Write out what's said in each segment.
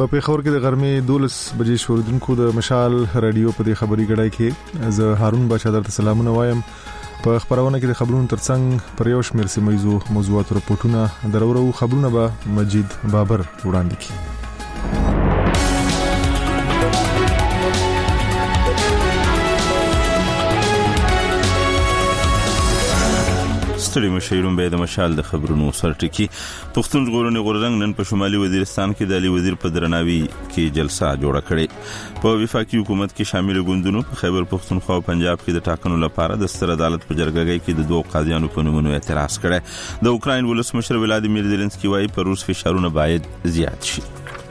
په پیښور کې د غرمې 12 بجې شوریدونکو د مشال رادیو په دې خبري غړای کې زه هارون بادشاہ درته سلامونه وایم. په خبرونه کې د خبرونو ترڅنګ پر یو شمېر سیمایزو موضوعات راپورټونه درورو خبرونه به مجید بابر وړاندې کړي. ستړي مشیرون به د مشال د خبرونو سرټکی. پښتون ژغورنې غورځنګ نن په شمالي وزیرستان کې د علي وزیر په درناوي کې جلسه جوړه کړې. په وفاقي حکومت کې شامل ګوندونو په خیبر پښتونخوا او پنجاب کې د ټاکنو لپاره د ستر عدالت په جرګه کې د دوه قاضیانو په نومونو اعتراض کړی. د اوکراین ولسمشر ولادیمیر زيلنسکي وايي پر روس فشارونه باید زیات شي.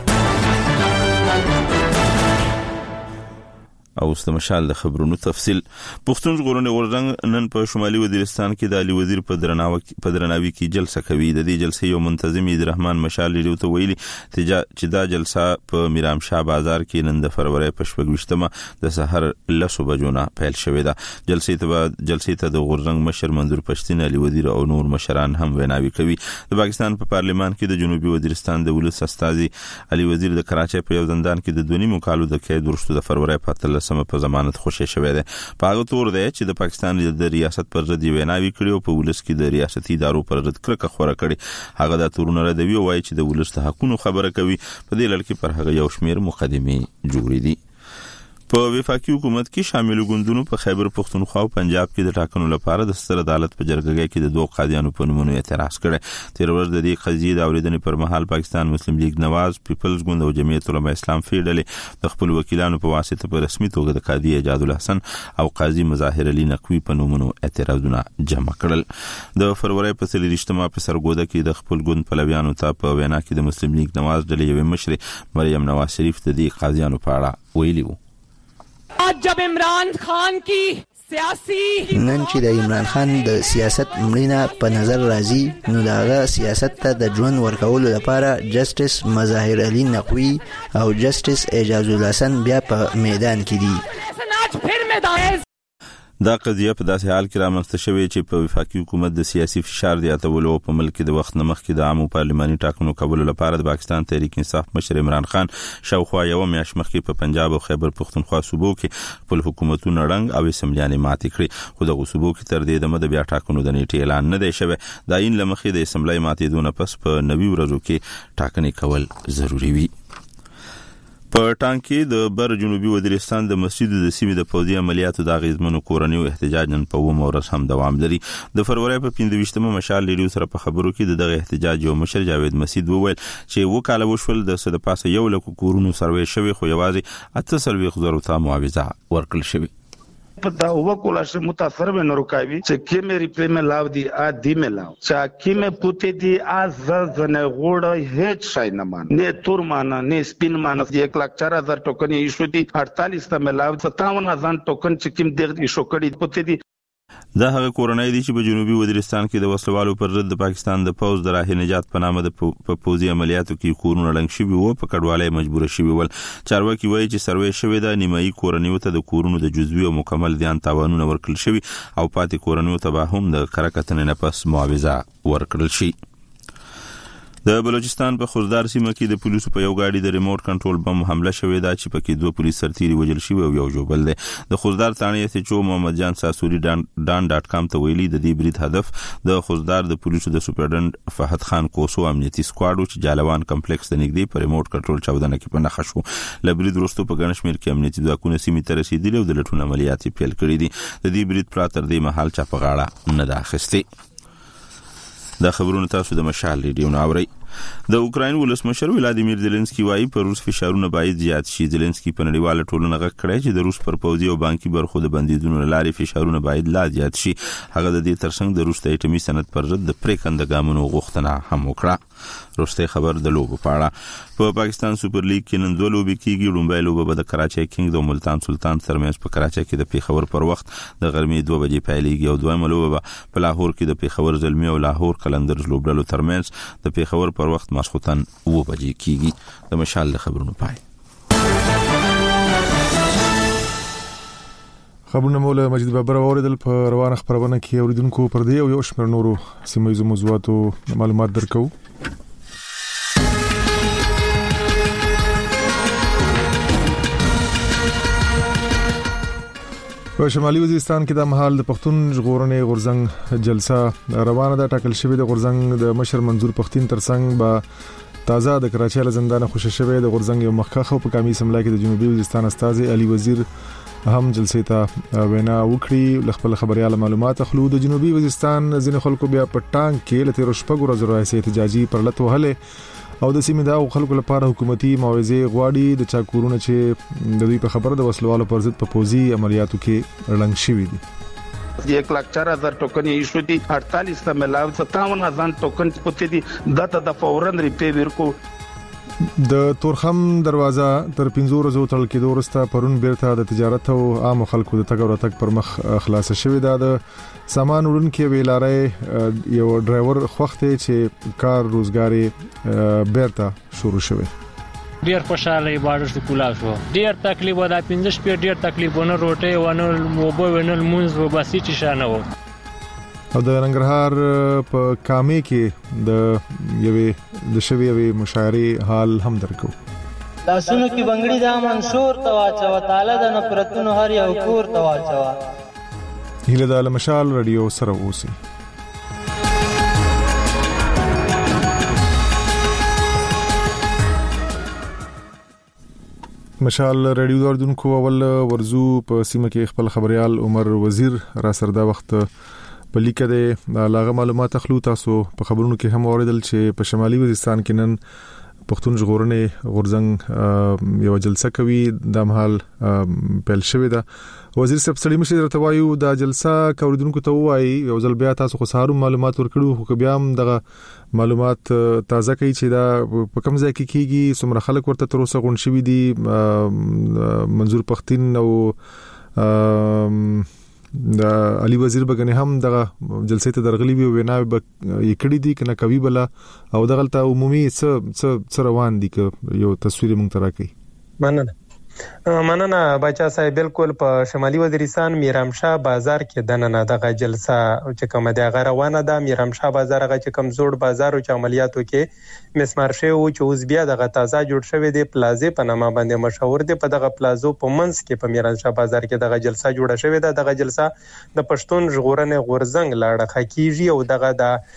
او د مشال د خبرونو تفصیل. پښتون ژغورنې غورځنګ نن په شمالي وزیرستان کې د علي وزیر په درناوي کې جلسه کوي. د دې جلسې یو منتظم عبدالرحمن مشال لري ته ویلي چې دا جلسه په میرام شاه بازار کې نن د فروری په 28مه د سحر 10 بجو نه پیل شوې ده. جلسې ته د غورځنګ مشر منظور پښتين علي وزیر او نور مشران هم ویناوي کوي. د پاکستان په پارلیمان کې د جنوبي وزیرستان د ولس استازي علي وزیر د کراچۍ په یو زندان کې د 2.5 کالو د قید وروسته د فروری په سم په ضمانت خوشی شوی دی. په هغه تور دی چې د پاکستان د ریاست پر ضد ویناوي کړي او په ولس کې د ریاستي ادارو پر ضد کرکه خوره کړي. هغه د تورونه ردوي او وايي چې د ولس د حقونو خبره کوي. په دې لړ کې پر هغه یو شمیر مقدمې جوړې دي. په وفاقي حکومت کې شامل ګوندونو په خیبر پښتونخوا او پنجاب کې د ټاکنو لپاره د ستر عدالت په جرګه کې د دوه قاضیانو په نومونو اعتراض کړی. تیر ورځ د دې قضیې د اوریدنې پر مهال پاکستان مسلم لیگ نواز پیپلز ګوند او جمعیت علماء اسلام فیډل د خپل وکیلانو په واسطه په رسمي توګه د قاضي اجاد الحسن او قاضي مظاهر علي نقوي په نومونو اعتراضونه جمع کړل. د فروری په 23مه په سرګوده کې د خپل ګوند پلویانو ته په وینا کې د مسلم لیگ نواز ډلې یو مشر مریم نواز شریف د دې قاضیانو په اړه ویلي وو. आज जब इमरान खान की सियासी نن چې د عمران خان د سیاست مړینه په نظر راځي نو داغه سیاست ته د ژوند ورکولو لپاره جسټس مظاهر علي نقوي او جسټس اجاز الحسن بیا په میدان کې دي. دا قضیه په داسې حال کې رامنځته شوې چې په وفاقي حکومت د سیاسي فشار زیاتولو په ملک د وخت نمخ کې د عامو پارلماني ټاکنو کولو لپاره د پاکستان تحریک انصاف مشر عمران خان شاوخوا یو میاشت مخکې په پنجاب او خیبر پښتونخوا صوبو کې خپل حکومتونه رنګ او اسمبلیانې ماتې کړې. خو د صوبو کې تر دې د بیا ټاکنو د نیټې اعلان نه دی شوی. دا این لمخې د اسمبلی ماتېدو پس په 90 ورځو کې ټاکنې کول ضروری وي. په ټانکی د بر جنوبي وزیرستان د مسجد د سیمې د فوجي عملیاتو د غیزمنو کورنیو احتجاج نن په ورځ هم دوام لري. د فروری په 25مه مشال لري سره په خبرو کې دغه احتجاج یو مشر جاوید مسجد وویل چې وکاله وشول د صد پاسه یو لکه کورونو سروي شوی خو یوازې 800 ته معاوضه ورکړل شوی. پتا هو کولا سے متاثر به نورکاوی چې کی مې ریپلی مې لاو دی ا دی مې لاو چې کی مې پوتې دی از زنه غوړ هیڅ شای نه مان نه تور مان نه سپین مان 1,04,000 ټوکن یې شو دي 48 ته مې لاو 57,000 ټوکن چې کیم دغه شو کړي پوتې دی. دا هغه کورنۍ دي چې په جنوبي وزیرستان کې د وسلوالو پر ضد د پاکستان د پوز د راه نجات په نامه د پوزي عملیاتو کې کورونه لنګ شوی وو په کډوالۍ مجبور شوی ول. چارواکي وایي چې سروې شوی د نیمایي کورنیو ته د کورونو د جزوي او مکمل ځان تاوانونه ورکړل شوی او پاتې کورنیو ته به هم د کرکټنې نه پس معاوضه ورکړل شي. د بلوچستان په خوزدار سیمه کې د پولیسو په یو گاډي د ریموټ کنټرول بم حمله شوې ده چې پکې دوه پولیس سرتیري وژل شوي او یو جوبل دی. د خوزدار تانه اس ایچ او محمد جان ساسوري dan.com ته ویلي د دې برید هدف د خوزدار د پولیسو د سپرډنټ فهد خان کوسو امنیتي سکواډو چې جالوان کمپلیکس ته نږدې په ریموټ کنټرول چاودنه کې په نښه شو. لبرید وروسته په ګڼ شمېر کې امنیتي ځواکونه سیمې ته رسیدلي او د لټون عملیات پیل کړي دي. د دې برید پرته تر دې مهال چا په غاړه نه ده اخیستې. دا خبرونه تاسو د مشال ریډیو نه اورئ. د اوکراین ولسمشر ولادیمیر زيلنسکي وايي پر روس فشارونه باید زیات شي. زيلنسکي په نړیواله ټولنه غږ کړی چې د روس پر پوځي او بانکي برخو د بندیدونو لارې فشارونه باید لا زیات شي. هغه د دې ترڅنګ د روس د اټومي صنعت پر ضد د پریکنده ګامونو غوښتنه هم وکړه. روسي خبر د لوبو په اړه. په پاکستان سوپر لیګ کې نن دوه لوبې کیږي. لومړی لوبه به د کراچۍ کینګز او ملتان سلطان ترمنځ په کراچۍ کې د پیښور پر وخت د غرمې 2 بجې پیلېږي او دویمه لوبه به په لاهور کې د پیښور زلمی او لاهور قلندرز لوبډلو ترمنځ د پیښور پر وخت ماسخوتن 2 بجې کیږي. د مشال خبرونو پای. خبرونه مولا مجید بابر اوریدل په روانه خبرونه کې اوریدونکو پر دی او یو شمېر نورو سیمایي موضوعاتو معلومات درکو. په شمالي وزیرستان کې د مهال د پښتون ژغورنې غورځنګ جلسه روانه ده. ټاکل شوی د غورځنګ د مشر منظور پښتين ترڅنګ به تازه د کراچۍ له زندان خوشی شوی د غورځنګ یو مخکخ په کمی سملا کې د جنوبي وزیرستان استاد علي وزیر هم جلسې ته وینا وکړي. خپل خبريال معلومات خلو د جنوبي وزیرستان ځین خلکو بیا په ټانک کې لته رشپګ ورځ راځي احتجاجي پرلط وهله او د سیمې د خلکو لپاره حکومتي معاوضه غواړي. د چا کورونه چې د دوی په خبره د وسلوالو پر ضد په پوزي عملیاتو کې رلنګ شوی دي. 1,04,000 ټوکن یې شو دي 48 ته ملاو 57,000 ټوکن پته دي د فورن ریپی ورکو. د تورخم دروازه تر 15 ورځې تړل کېدو وروسته پرون بیرته د تجارت او عام خلکو د تګ او راتګ پر مخ خلاص شوې ده. د سامان وړونکو ویلاره یو ډرایور خوخته چې کار روزګاری بیرته شروع شوه. ډیر خوشاله بارش د کولا شو. ډیر تکلیف ودا 15 شپې ډیر تکلیفونه روټي ونل موبو ونل مونږ وباسي چې شانه و. او د رنګرهار په کامه کې د یوې د شوی مشاعره حال هم درکو. لاسونو کې بنگړي دا منشور تواچو تعالی د نفرتونو هر یو کور تواچو. هله د مشال رادیو سره اوسي. مشال رادیو دردونکو اول ورزو په سیمه کې خپل خبريال عمر وزیر را سره د وخت په لیکه د لاغه معلومات خلو تاسو په خبرونو کې هم اوریدل چې په شمالي وزیرستان کې نن پښتون ژغورنې غورځنګ یو جلسه کوي. د مهال پیل شوې ده. وزیر صاحب سړي مشر درته وایو د جلسه کوردونکو ته وایي یو ځل بیا تاسو خو سهارو معلومات ورکړو خو بیا هم دغه معلومات تازه کوي چې دا په کوم ځای کې کیږي څومره خلک ورته تر اوسه غون شوي دي. منظور پښتين او د علي وزیر بګنی هم دغه جلسې ته درغلي وی وینا یکړی دي کنه کوي بلا او دغلته عمومي څه روان دي که یو تصویر مونږ تراکې. مننه بچا صاحب. بالکل په شمالي وزیرستان میرامشاه بازار کې دننه دغه جلسه چې کومه د غروانه ده. میرامشاه بازار هغه چې کم زوړ بازار او چې عملیاتو کې مسمار شوی او چې اوس بیا دغه تازه جوړ شوی دی پلازې په نامه باندې مشهور دی. په دغه پلازو په منځ کې په میرامشاه بازار کې دغه جلسه جوړه شوی ده. دغه جلسه د پښتون ژغورنې غورځنګ لاړه خکیږي او دغه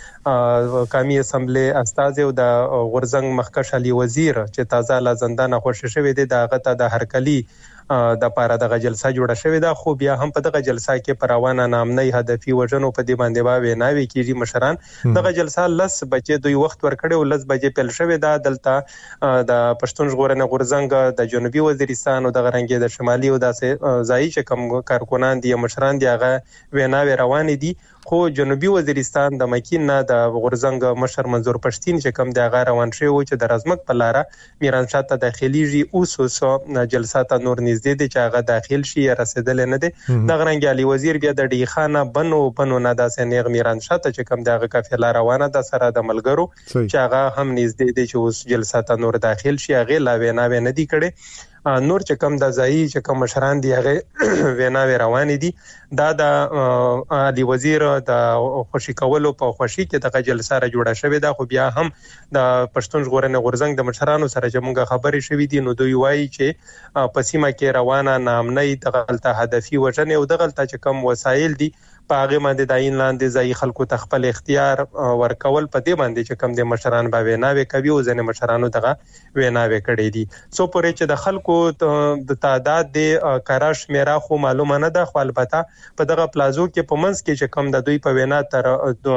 د قومي اسمبلی استاد او د غورځنګ مخکښ علي وزیر چې تازه لا زندان خوشی شوی دی دغه ته د هرکلی د پاره دغه جلسه جوړه شوې ده. خو بیا هم په دغه جلسه کې پروانه نامنۍ هدفي وژنو په دې باندې باوي ناوي کیږي. مشران دغه جلسه 10 بجې دوی وخت ورکړي او 10 بجې پیل شوې ده. دلته د پښتون ژغورنې غورځنګ د جنوبي وزیرستان او د غرنګي د شمالي او د ځای چې کوم کارکونان دي مشران دي هغه ویناوي روان دي. خو جنوبي وزیرستان د مکین نه د غورځنګ مشر منظور پښتين چې کوم د غیر روان شوی او چې د رزمک په لار میرانشاه ته داخليږي اوسو جلسه ته نور نږدې دي چې هغه داخل شي رسیدل نه دي. د غرنګ علي وزیر بیا د ډیخانه بنو نه د سنیغ میرانشاه ته چې کوم د قافله روانه ده سره د ملګرو چې هغه هم نږدې دي چې اوس جلسه ته نور داخل شي. هغه لا ویناوي نه دي کړي. نور چې کم د ځای چې کم مشران دی هغه ویناوي روان دي. دا د علي وزیر د خوشی کولو په خوشی کې د جلسه را جوړه شوې ده. خو بیا هم د پښتون ژغورنې غورځنګ د مشرانو سره چې موږ خبرې شوې دي نو دوی وایي چې په سیمه کې روانه نامنۍ د غلطه هدفي وژنې او د غلطه چې کم وسایل دي په هغه باندې د عین لاندې ځای خلکو ته خپل اختیار ورکول په دې باندې چې کم د مشران به ویناوي کوي او ځنه مشرانو دغه ویناوي کړي دي. سو پورې چې د خلکو د تعداد د کراش میرا خو معلومه نه ده. خو البته په دغه پلازو کې په منځ کې چې کم د دوی په وینا تر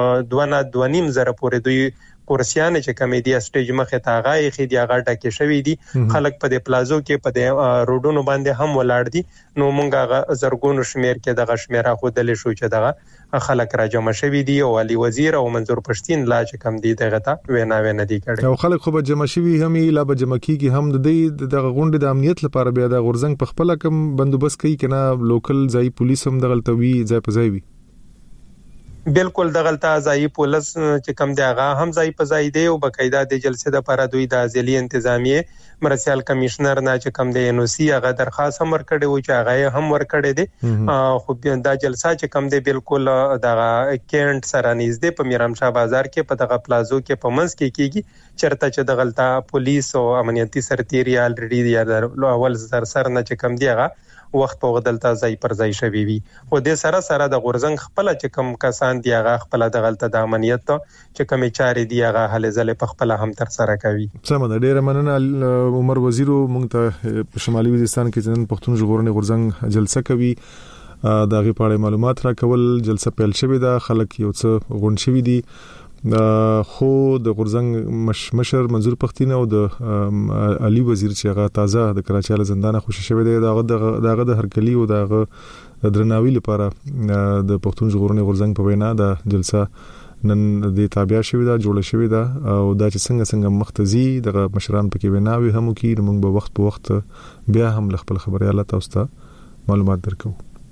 2.5 زره پورې دوی کورسیان چې کمیډیا سټیج مخه ته غاي خې دی غاټه کې شوې دي. خلک په د پلازو کې په د روډونو باندې هم ولاړ دي. نو مونږه زرګونو شمیر کې دغه شمیره خو دل شو چې دغه خلک را جمع شوي دي او علي وزیر او منظور پښتين لا چې کم دي دغه ته ویناوي نه دي کړي. او خلک خو به جمع شوي هم لا به جمع کیږي هم د دغه غونډې د امنیت لپاره بیا د غورځنګ په خپل کم بندوبست کوي کنه لوکل ځای پولیس هم دغه توي ځای په ځای وي. بالکل دغلطه ځای پولیس چې کم دی هغه هم ځای په ځای دی او بقاعده د جلسې د لپاره دوی د ځلي انتظامیه مرسیال کمشنر نه چې کم دی NOC هغه درخواست هم ورکړی و چې هغه هم ورکړی دی خو دا جلسه چې کم دی بالکل دغه کینټ سره نږدې په میرامشاه بازار کې په دغه پلازو کې په منځ کې کیږي چرته چې دغلطه پولیس او امنیتي سرتیري الریډي یا اول سر نه چې کم دی هغه وخت په غدلته ځای پر ځای شوی وي خو د سره د غورزنګ خپل چې کم کسان دی هغه خپل د غلطه د امنیت چې کم چارې دی هغه حل زله په خپل هم تر سره کوي. سم ده ډیره مننه عمر وزیرو مونږ ته په شمالي وزیرستان کې نن پښتون ژغورنې غورزنګ جلسه کوي دا غي په اړه معلومات راکول جلسه پیل شوې ده خلک یو څه غون شوی دي خو د غورزنګ مشر منظور پختینه او د علي وزیر چې هغه تازه د کراچۍ له زندانه خوشی شوی دی دغه د هرکلی او دغه درناوی لپاره د پښتون ژغورنې غورزنګ په وینا د جلسه نن د تابع شوی دا جوړه شوی دا او دا چې څنګه مختزي د مشران پکې ویناوي هم کی موږ به وخت په وخت بیا هم خپل خبريالات تاسو ته معلومات درکو.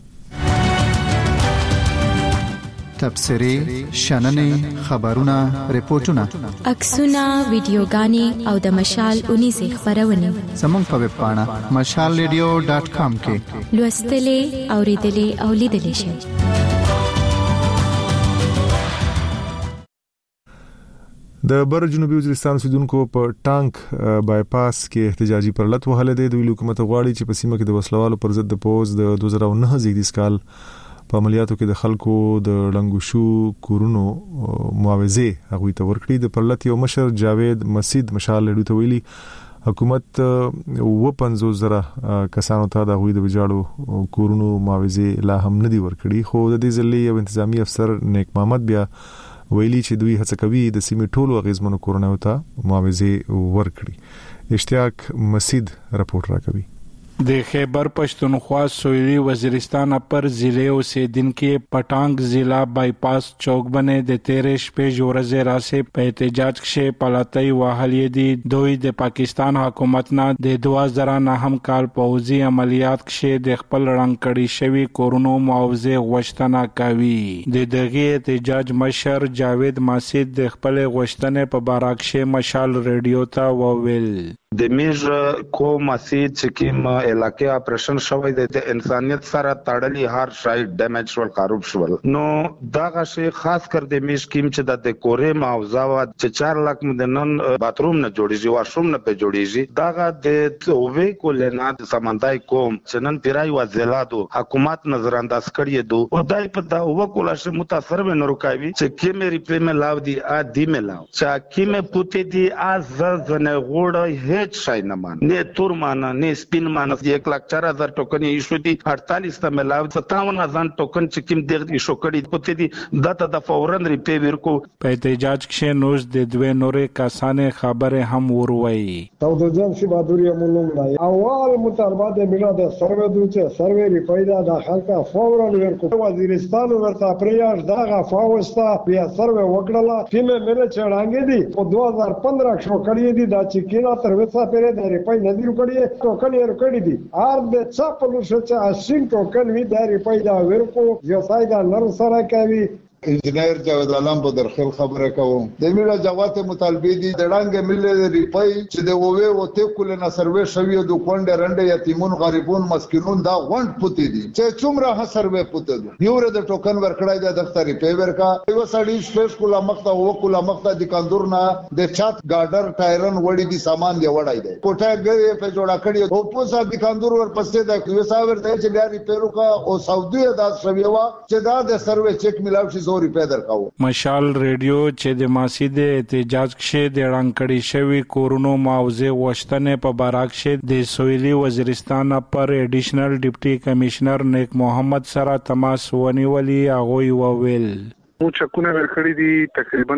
تبصري شننې خبرونه ریپورتونه عکسونه ویډیوګانې او د مشال 19 خبرونه زموږ په ویب پاڼه mashalradio.com کې لوستلې اوریدلې او لیدلې شئ. د بر جنوبي وزیرستان سیدونکو په ټانک بایپاس کې احتجاجي پرلط وهله د حکومت غواړي چې په سیمه کې د وسلوالو پر ضد د پوز د 2009 زیږدیز کال په عملیاتو کې د خلکو د لنګوشو کورونو معاوضه هغه ته ورکړي د پرلط یو مشر جاوید مسید مشال لډو ته ویلي حکومت و 50,000 کسانو ته د غوي د وجاړو کورونو معاوضه لا هم ندي ورکړي خو د دې ځلې یو انتظامی افسر نیک محمد بیا ویلي چې دوی هڅه کوي د سیمې ټولو غیزمنو کورونو ته معاوضه ورکړي. اشتیاق مسید رپورټ راکوي. د خیبر پښتونخوا سویلی وزیرستان پر ضلع اوسیدونکو پټانګ ضلع بایپاس چوک باندې د 13 شپې ورځې راسه په احتجاج کې پلاتای وهلې دي دوی د پاکستان حکومت نه د 2009 کال پوځي عملیات کې د خپل رنګ کړي شوی کورونو معاوضه غوښتنه کوي. د دغه احتجاج مشر جاوید مسید د خپل غوښتنې په باره کې مشال رادیو ته وویل د میج کوم مسید چې کوم علاقې اپریشن شوی د انسانيت سره تړلې هر شای ډیمیج ول خراب شول نو دا غشي خاص کر د میج کیم چې د کورې معاوضه وا چې 4 لک مدنن باتروم نه جوړیږي واشروم نه په جوړیږي دا د اووی کولنا د سمندای کوم چې نن پیرای وزلادو حکومت نظر انداز کړی دو او دای په دا او کولاش متاثر و نه رکاوي چې کی مې ریپلې لاو دی ا دی مې لاو چې کی مې پوتې دی از زنه غوړ هیڅ شای نه مان نه تور مان نه سپین مان 1,04,000 ټوکن ایشو دي 48 ته ملاو 57,000 ټوکن چې کوم دغه ایشو کړي پته دي دته د فورن ریپی ورکو په احتجاج کې نوز د دوه نورې کسانې خبره هم وروي تودجان سی بادوری مولوم نه اول مطالبات ملا د سروې دوچه سروې ریپایدا د خلکا فورن ورکو وزیرستان ورته پریاش دغه فاوستا بیا سروې وکړه کیمه مله چړانګې دي په 2015 شو کړی دي دا چې کینا تر وڅا پرې د ریپای ندی کړی ټوکن یې کړی دي ار د چاپلو شته اسین ټوکن وی د ریپای دا ورکو یو سایدا نر سره کوي انجنیر جاوید علام په درخل خبره کوم د میلا جوات مطالبه دي د ډنګ ملي ریپای چې د ووي او ته کول نه سروې شوی د کونډه رنده یتیمون غریبون مسکینون دا غونډ پوتې دي چې څومره ه سروې پوتې دي یو د ټوکن ورکړای د دفتر ریپای ورکا یو سړی سپیس کولا مخته او کولا مخته د کندور نه د چات ګاډر ټایرن وړي دي سامان دی وړای دی کوټه غوي په جوړه کړی او پوسا د کندور ور پسې د یو ساور ته چې بیا ریپای وکا او سعودي د شویوا چې دا د سروې چیک ملاو شي مشال ریډیو چې د ماسید احتجاج کې د رنګړی شوی کورونو معاوضه غوښتنې په باره کې د سویلی وزیرستان پر ایډیشنل ډیپټي کمشنر نیک محمد سره تماس ونیولي هغه وویل مو چکونه ورکړی دي تقریبا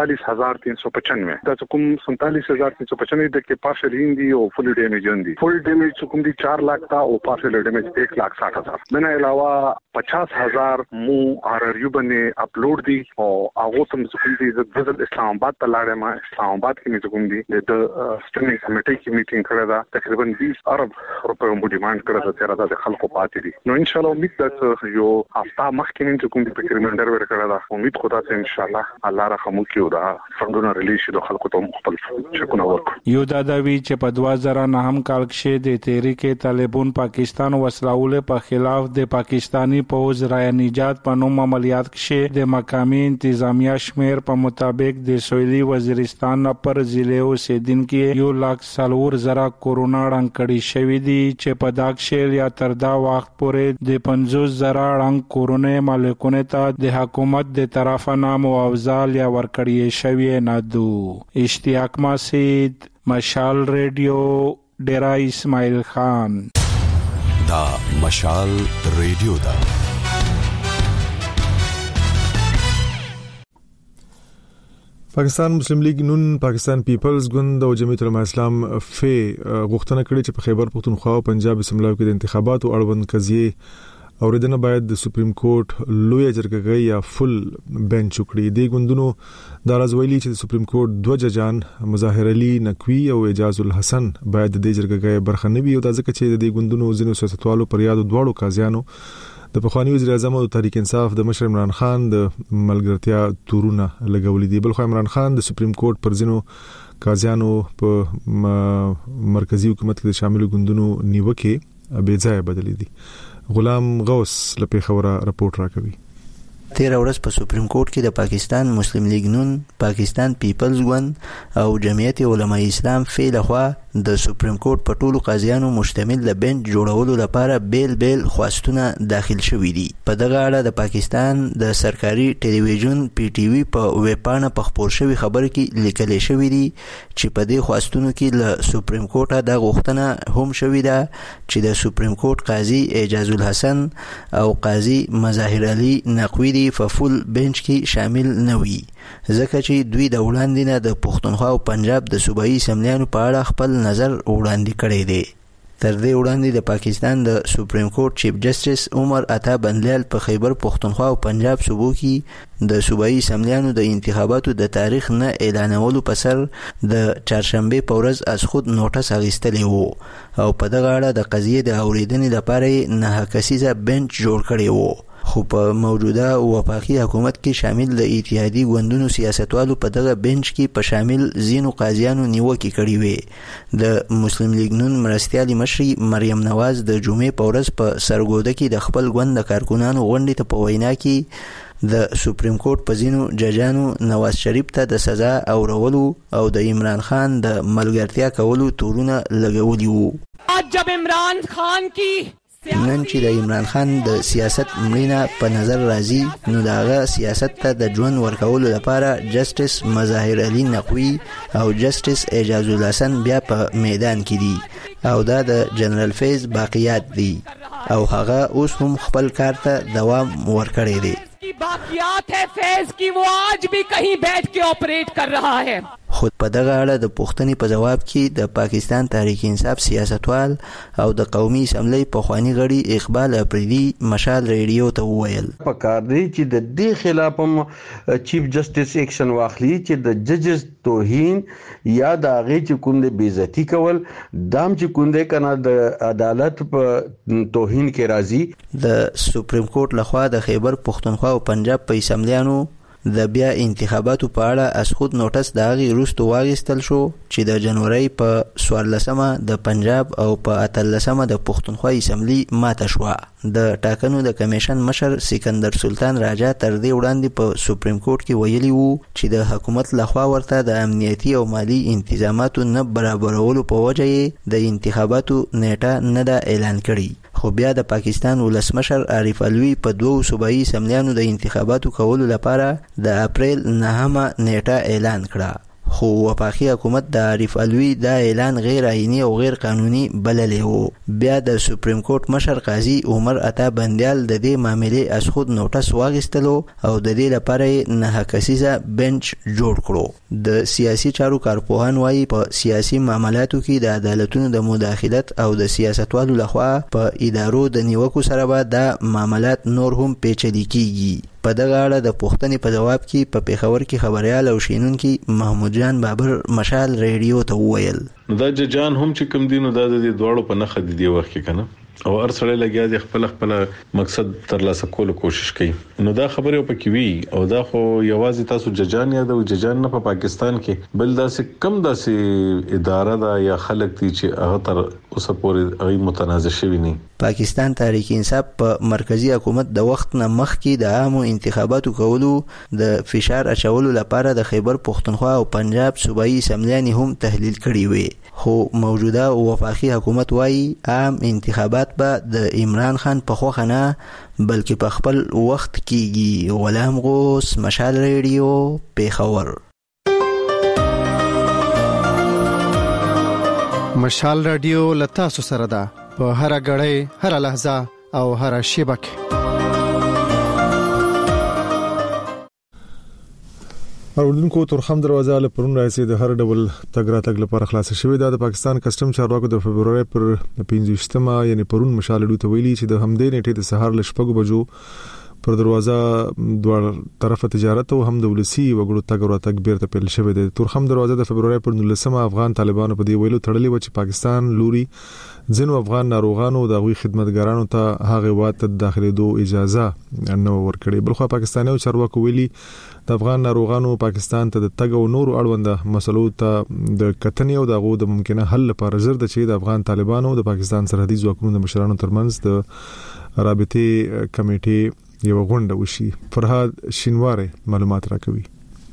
47,395 دا کوم 47,395 د کې پارشل هندي او فل ډیمیج هندي فل ډیمیج کوم دي 4 لک تا او پارشل ډیمیج 1,60,000 منه علاوه 50,000 مو RRU باندې اپلوډ دي او هغه تم کوم دي د اسلام آباد ته لاړم اسلام آباد کې کوم دي د سټینګ کمیټې کې میټینګ کړه دا تقریبا 20 ارب روپیو مو ډیماند کړه چې راځي د خلکو پاتې دي نو ان شاء الله امید ده یو هفته مخکې کوم دي په ریمایندر ورکړه امید خدا ته ان شاء الله الله رحم وکړي او دا څنګه ریلیز شي د خلکو ته خپل چکونه ورکړي. یو دا دوی چې په 2009 کال کې د تحریک طالبان پاکستان وسلاوله په خلاف د پاکستانی پوز رای نجات په نوم عملیات کې د مقامی انتظامیه شمیر په مطابق د سویلي وزیرستان پر ضلع اوسیدونکو 1,04,000 کورونا رنګ کړي شوې دي چې په داخل یا تر دا وخت پورې د 50,000 رنګ کورونا مالکونه ته د حکومت د طرفه نام او اوزال یا ورکړی شوی نه دو. اشتیاق مسید، مشال ریډیو، ډیرا اسماعیل خان. دا مشال ریډیو دا. پاکستان مسلم لیگ نون، پاکستان پیپلز ګوند او جمعیت العلماء اسلام فی غوښتنه کړې چې په خیبر پختونخوا او پنجاب اسمبلی کې د انتخاباتو اړوند قضیه اوریدنه باید د سپریم کورټ لوی جرګه یا فل بنچ وکړي. د ګوندونو د راځویلي چې د سپریم کورټ دوه ججان مظاهر علي نقوی او اعجاز الحسن باید د جرګه برخه نه وي او د ځکه چې د ګوندونو ځینو سیاستوالو پر یادو دواړو قاضیانو د پخوانی وزیر اعظم او تحریک انصاف د مشر عمران خان د ملګرتیا تورونه لګولې دي. بلخو عمران خان د سپریم کورټ پر ځینو قاضیانو په مرکزی حکومت کې شامل ګوندونو نیوکه بې ځای بدلې دي. غلام غوث لپاره خبره راپورټ راکوي. 13 ورځ په سپریم کورټ کې د پاکستان مسلم لیگ نون، پاکستان پیپلز ګوند او جمعیت علماء اسلام فی لخوا د سپریم کورټ په ټولو قاضیانو مشتمل د بنچ جوړولو لپاره بیل خواستونه داخل شوي دي. په دغه اړه د پاکستان د سرکاري ټلویزیون پی ټی وی په ویب پاڼه په خپور شوی خبر کې لیکل شوی دی چې په دې خواستونو کې له سپریم کورټه د غوښتنه هم شوی ده چې د سپریم کورټ قاضي اعجاز الحسن او قاضي مظاهر علي نقوی په فول بنچ کې شامل نه وي، ځکه چې دوی د وړاندې نه د پښتونخوا او پنجاب د صوبایي اسمبلیانو په اړه خپل نظر وړاندې کړی دی. تر دې وړاندې د پاکستان د سپریم کورټ چیف جسټس عمر عطا بندلیال په خیبر پښتونخوا او پنجاب صوبو کې د صوبایي اسمبلیانو د انتخاباتو د تاریخ نه اعلانولو په سر د چهارشنبه په ورځ از خود نوټس اخیستلی وو او په دغه اړه د قضیې د اوریدنې لپاره نه کسیزه بنچ جوړ کړی وو. خو په موجوده وفاقي حکومت کې شامل د اتحادي ګوندونو سیاستوالو په دغه بنچ کې په شامل ځینو قاضیانو نیوکې کړې وې. د مسلم لیگ نون مرستیالي مشري مریم نواز د جمعې په ورځ په سرګوده کې د خپل ګوند د کارکونانو غونډې ته په وینا کې د سپریم کورټ په ځینو ججانو نواز شریف ته د سزا اورولو او د عمران خان د ملګرتیا کولو تورونه لګولي وو. جب عمران خان کی نن چې د عمران خان د سیاست مړینه په نظر راځي نو داغه سیاست ته د ژوند ورکولو لپاره جسټس مظاهر علي نقوی او جسټس اعجاز الحسن بیا په میدان کې دي او دا د جنرال فیض باقیات دي او هغه اوس هم خپل کار ته دوام ورکړی دی. باقیات ہے فیض کی، وہ آج بھی کہیں بیٹھ کے آپریٹ کر رہا ہے. خود په دغه اړه د پوښتنې په جواب کې د پاکستان تحریک انصاف سیاستوال او د قومي اسمبلی پخوانی غړي اقبال اپریدي مشال ریډیو ته وویل په کار دی چې د دې خلاف هم چیف جسټس ایکشن واخلي چې د ججز توهین یا د هغې چې کوم د بې عزتي کول دام چې کوم دی کنه د عدالت په توهین کې راځي. د سپریم کورټ لخوا د خیبر پښتونخوا او پنجاب په اسمبلیانو د بیا انتخاباتو په اړه از خود نوټس د هغې وروسته واخیستل شو چې د جنورۍ په 14مه د پنجاب او په 18مه د پښتونخوا اسمبلی ماته شوه. د ټاکنو د کمیشن مشر سکندر سلطان راجا تر دې وړاندې په سپریم کورټ کې ویلي وو چې د حکومت لخوا ورته د امنیتي او مالی انتظاماتو نه برابرولو په وجه یې د انتخاباتو نیټه نه ده اعلان کړي. خو بیا د پاکستان ولسمشر عارف علوي په 2 صوبایي اسمبلیانو د انتخاباتو کولو لپاره د اپریل 9مه نیټه اعلان کړه. خو وفاقي حکومت د عارف علوي دا اعلان غیر آئینی او غیر قانوني بللی وو. بیا د سپریم کورټ مشر قاضي عمر عطا بندیال د دې معاملې از خود نوټس واخیستلو او د دې لپاره نه کسیزه بنچ جوړ کړو. د سیاسي چارو کارپوهان وایي په سیاسي معاملاتو کې د عدالتونو د مداخلت او د سیاستوالو لخوا په ادارو د نیوکو سره به دا معاملات نور هم پیچلي کیږي. په دغه اړه د پوښتنې په جواب کې په پیښور کې خبريال او شینونکي محمود جان بابر مشال ریډیو ته وویل دا ججان هم چې کوم دینو دا د دواړو په نخښه دي وخت کې کنه او ارسله لګیا د خپل مقصد ترلاسه کولو کوشش کوي. نو دا خبره په کې وی او دا خو یوازې تاسو ججان یا د ججان نه په پاکستان کې بل داسې کم داسې اداره دا یا خلک دي چې هغه تر اوسه پورې غي متنازع شوی نه. پاکستان تحریک انصاف په مرکزی حکومت د وخت نه مخکې د عامو انتخاباتو کولو د فشار اچولو لپاره د خیبر پختونخوا او پنجاب صوبایي اسمبلیانې هم تحلیل کړي وي، خو موجوده وفاقي حکومت وايي عام انتخابات به د عمران خان په خوښه نه بلکې په خپل وخت کېږي. غلام غوث، مشال ریډیو، پیښور. مشال رادیو لتا سو سره ده په هر غړې، هر لحظه او هر شیبه کې. اوردونکو تورخم دروازه له پرون راځي د هر ډول تګ راتګ لپاره خلاص شوې ده. د پاکستان کسٹم چارواکو د فبرवरी پر 15مه یعنی پرون مشال ډو ته ویلي چې د همدې نیټې د سهار ل 6 بجو پر دروازه دوه طرفه تجارت او هم د ولسی وګړو تګ راتګ بیرته پیل شوې ده. تورخم دروازه د فبرवरी پر 19مه افغان طالبانو په دی ویلو تړلې و چې پاکستان لوري ځینو افغان ناروغانو د غوي خدمتګارانو ته هغه وخت داخلي دو اجازه نه ورکړي. بلخو پاکستاني چارواکو ویلي د افغان ناروغانو پاکستان ته د تګ او نورو اړوند مسلو ته د کتنې او د غو د ممکنه حل لپاره زر د چې د افغان طالبانو د پاکستان سرحدي ځواکونو د مشرانو ترمنځ د رابطې کمیټې یو غونډه وشي. فرهاد شینواره معلومات راکوي.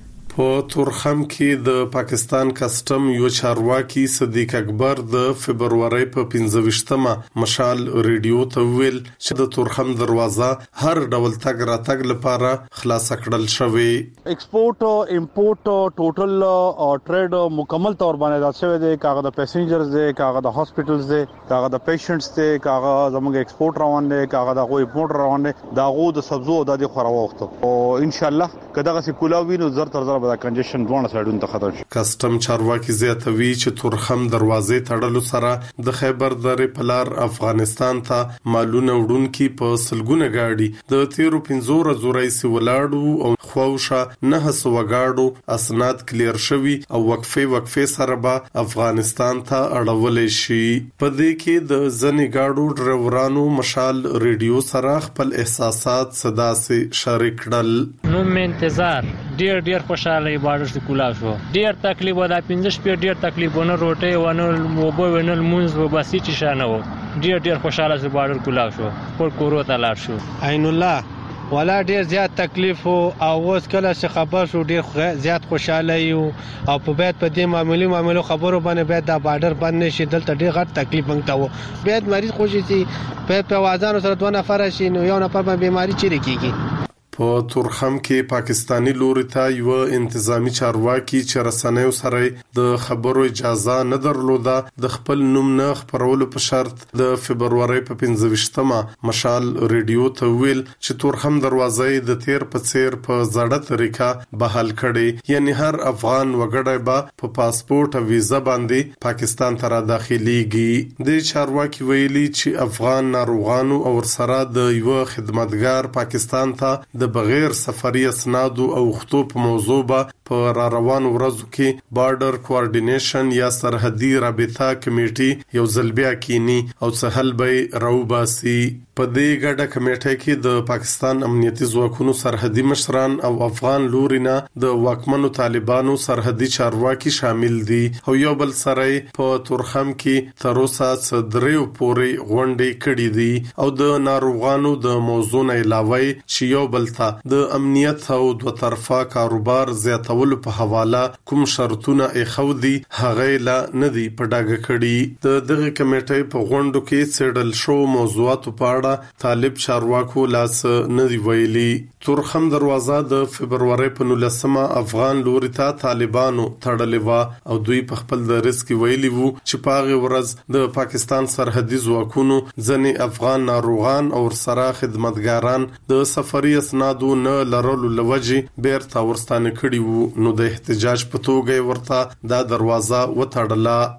په تورخم کې د پاکستان کسٹم یو چارواکي صدیق اکبر د فبرवरी په 15مه مشال ریډیو ته ویل چې د تورخم دروازه هر ډول تګ راتګ لپاره خلاص کړل شوی. ایکسپورټ او امپورټ ټوټل ټریډ مکمل تور باندې دا شوی دی. کاغه د پیسنجرز دی، کاغه د هاسپټلز دی، کاغه د پیشنټس دی، کاغه زموږ ایکسپورټ روان دی، کاغه د غوي امپورټ روان دی، دا غو د سبزو د خورا وخت او ان شاء الله کداغه سکولاوی نو زر تر زر دا کنجشن دوه سایډونو ته ختم شي. کسٹم چارواکي زیاتوي چې تورخم دروازې تړلو سره د خیبر درې پلار افغانستان ته مالونه وړونکي په سلګونه گاډي د 13 ورځې ولاړو او خوښه 900 گاډو اسناد کلیر شوي او وقفه سره به افغانستان ته اړول شي. په دې کې د ځنې گاډو ډرایورانو مشال ریډیو سره خپل احساسات صدا سي شریک کړل. نو مې انتظار ډیر خوشاله بارش د کولا شو. ډیر تکلیف ودا 15 شپې ډیر تکلیفونه روټي ونه وبو ونل مونږ وباسي چې شانه و. ډیر خوشاله ز بارش کولا شو. پر کورو ته لاړ شو. عین الله ولا ډیر زیات تکلیف او اوس کله چې خبر شو ډیر زیات خوشاله یو او په بیت په دې معمولی خبرو باندې بیت د بارډر باندې شي دلته ډیر غټ تکلیف مونږ ته بیت مریض خوشي سي په وازانو سره دوه نفر شي نو یو نفر باندې بیماری چیرې کیږي. په تورخم کې پاکستانی لوري ته یو انتظامی چارواکي چې رسنیو سره د خبرو اجازه نه درلوده د خپل نوم نه خبرولو په شرط د فبرवरी په 15مه مشال ریډیو ته ویل چې تورخم دروازه د تیر په څیر په زړه طریقه بحال کړي، یعنی هر افغان وګړی به په پاسپورت او ویزا باندې پاکستان ته داخليږي. د چارواکي ویلي چې افغان ناروغانو او سره د یو خدمتګار پاکستان ته د بغیر سفري اسناد او خطو په موضوع به په را روان ورځو کې بارډر کوارډینیشن یا سرحدي رابطه کمیټي یو ځل بیا کینی او سهل به راوباسي. په دې ګډه کمیټه کې د پاکستان امنیتي ځواکونو سرحدي مشران او افغان لورینه د واکمنو طالبانو سرحدي چارواکي شامل دي او یو بل سره په تورخم کې تر اوسه صدریو پوري غونډې کړې دي او د ناروغانو د موضوع نه علاوه چې یو بل د امنیت او دوه طرفه کاروبار زیاتولو په حواله کوم شرطونه اخودي هغه لا ندي په ډاګه کړي. د دغه کمیټې په غونډو کې سیډل شو موضوعات په اړه طالب چارواکو لاس ندي ویلي. تورخم دروازه د فبرवरी په 19مه افغان لوري ته طالبانو تړلې و او دوی په خپل درس کې ویلي وو چې پاغه ورځ د پاکستان سرحدي ځواکونو ځنې افغان ناروغان او سره خدمتګاران د سفري اسناد نه لرلو لوجه بیرته ورستانه کړي وو، نو د احتجاج په توګه ورته دا دروازه وتړله.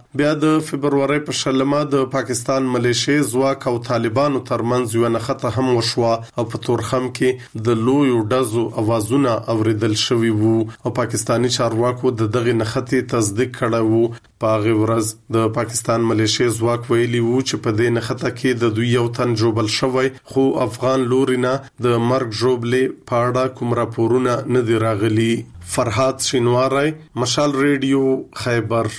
بیا د فبرवरी په شلمه د پاکستان ملیشیا ځواک او طالبانو ترمنځ یو نښته هم وشوه او په تورخم کې د لویو ډزو اوازونه اوریدل شوي وو او پاکستانی چارواکو د دغه نښته تصدیق کړی وو. په هغه ورځ د پاکستان ملیشیا ځواک ویلي وو چې په دې نښته کې د دوی یو تن جوړل شوی، خو افغان لورینه د مرګ جوړلې په اړه کوم راپورونه نه دی راغلي. فرحات شینواری، مشال ریډیو، خیبر.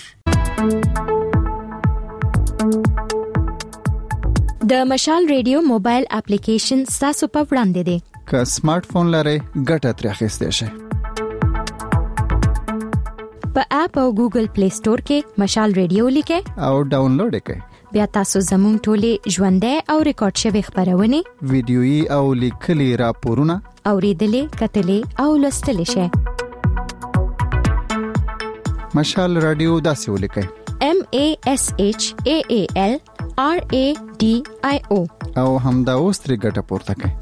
د مشال ریډیو موبایل اپلیکیشن تاسو په وړاندې دی. که سمارټ فون لرئ ګټه ترې اخیستئ شئ. په اپ او ګوګل پلی سٹور کې مشال ریډیو لیکئ او ډاونلوډ کړئ. بیا تاسو زموږ ټولې ژوندۍ او ریکارډ شوی خبرونه، ویډیويي او لیکلي راپورونه اوریدلې، کتلې او لوستلې شئ. مشال رادیو داسې ولیکئ: MASHAAL RADIO او همدا اوس ترې ګټه پورته کړئ.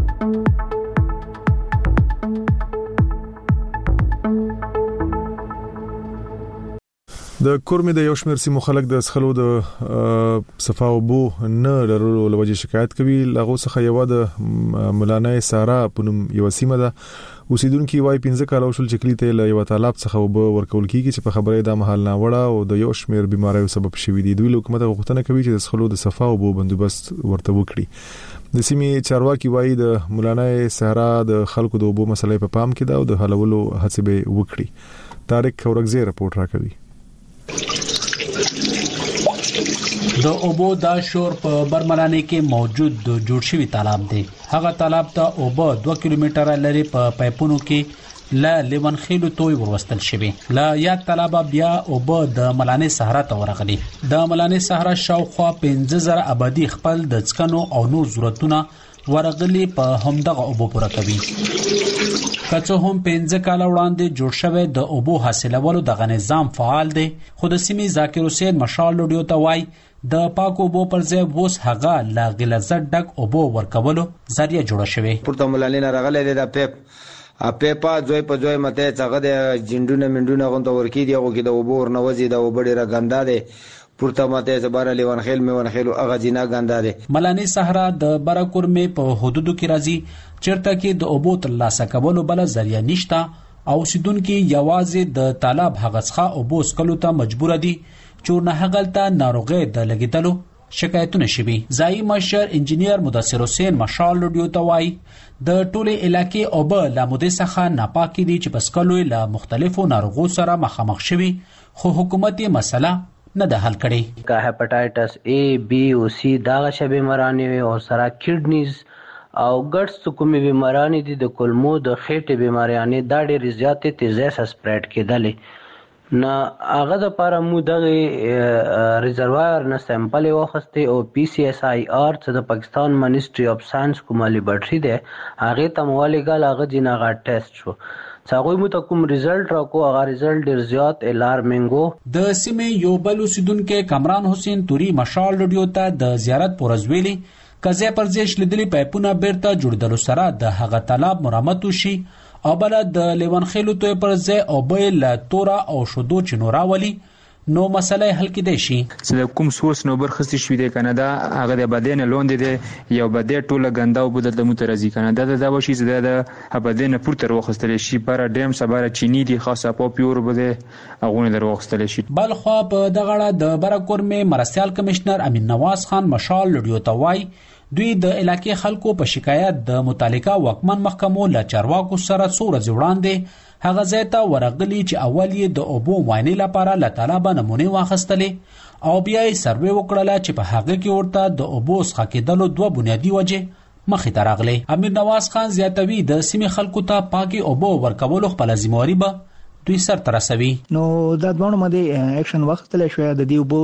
د کورمې د یو شمېر سیمو خلک د سخلو د صفا او بو نه لرلو لوجه شکایت کوي. لغه څخه یو د مولانا سارا پونم یو سیمه ده. اوسیدونکو وايي 15 کال وشول چې کلیته له یو طالب څخه وب ورکول کیږي چې په خبره د محل نه وړه او د یو شمېر بيماریو سبب شوي دي. دوی حکومت غوښتنه کوي چې د سخلو د صفا او بو بندوبست ورته وکړي. د سیمې چارواکي وايي د مولانا سارا د خلکو د وبو مسلې په پام کې ده او د حلولو هڅه به وکړي. طارق اورغزی رپورت راکوي. د اوبو دا شور په برملانه کې موجود د جوړ شوی تالاب دی. هغه تالاب ته اوبو 2 کیلومتره لري په پایپونو کې لا لیوان خېلو توي ورستل شوی. لا یاد تالاب بیا اوبو د ملانه صحرا ته ورغلي. د ملانه صحرا شاوخوا 15000 آبادی خپل د څکنو او نور ضرورتونه ورغلي په همدغه اوبو پوره کوي. کڅو هم 15 کال وړاندې جوړ شوی د اوبو حاصلولو د نظام فعال دی. خو د سیمې ذاکر حسین مشال لوډیو ته وای د پاکو اوبو پر ځای ووس هغه لا غلظت ډک اوبو ورکولو ذریعہ جوړ شوی. پورته ملالینه راغله د پیپا ځوی په ځوی مته څنګه د جندونه منډونه غونډه ورکی دی او کې د اوبو ورنوځي د اوبړي را ګندا دی. پورته ماته زبر لیوان خیل میوان خیل اغه جنا ګندا دی. ملانی صحرا د برکورمې په حدودو کې راځي چرته کې د اوبو ترلاسه کولو بل ذریعہ نشته او سیدونکو یوازې د طالب هغڅخه اوبو سکلو ته مجبور دي چې نه هغلته ناروغه د لګیدلو شکایتونه شوي. ځای مشر انجنیر مدثر حسین مشال لوډیو ته وای د ټوله علاقې اوبه لا مودې څخه ناپاکي دي چې بسکلو له مختلفو ناروغو سره مخامخ شوي، خو حکومت یې مسله نه ده حل کړي. کا هپاتایټس A B او C دا شبي مرانی او سره کډنیز او ګټس کومې بیمارانی دي د کولمو د خېټې بیماریانې دا ډېر زیاتې تیزه سپریډ کېدلې. نه هغه د لپاره مو دغه ریزروایر نه سیمپل واخستې او PCSIR چې د پاکستان منیسټري اف ساينس کومه لیبرټري ده هغه تموالي ګل هغه جنغه ټیسټ شو. څاغوی مو ته کوم ریزلټ راکو هغه ریزلټ ډیر زیات الارمینګو. د سیمې یو بل اوسیدونکو کمران حسین توري مشال لوډیو ته د زیارت پورزویلی کزه پرځش لیدلی پایپونه بیرته جوړدلو سره د هغه طلب مرمت وشي او بل د لیوان خېلو توي پرځه او بیل تورا او شودو چنوراولي نو مسله حل کېدای شي. چې کوم سوس نو برخصتي شوې ده کنه هغه د بدن لوند دي یو بدې ټوله غندا او بدل د مترزي کنه دا وشي چې د بدن پورته وروخستل شي پر ډیم سباره چینی دي خاصه په پیور بده اغونه دروخستل شي. بل خو په دغه د برکورمې مرستيال کمشنر امین نواز خان مشال لوډیو ته وای دوی د علاقې خلکو په شکایت د متعلقه وکمن محکمو له چارواکو سره څوره وړاندې هغه ځای ته ورغلي چې اول یې د اوبو معاینې لپاره له طالبانو نمونه واخیستلې او بیا یې سروې وکړله چې په هغه کې ورته د اوبو څخه کېدلو 2 بنیادی وجې مخې ته راغلي. امیر نواز خان زیاتوي د سیمې خلکو ته پاکي اوبو ورکولو خپل ذمہواری به دوی سر ترسوي. نو دا دوه باندې اکشن واخیستل شوی د دې اوبو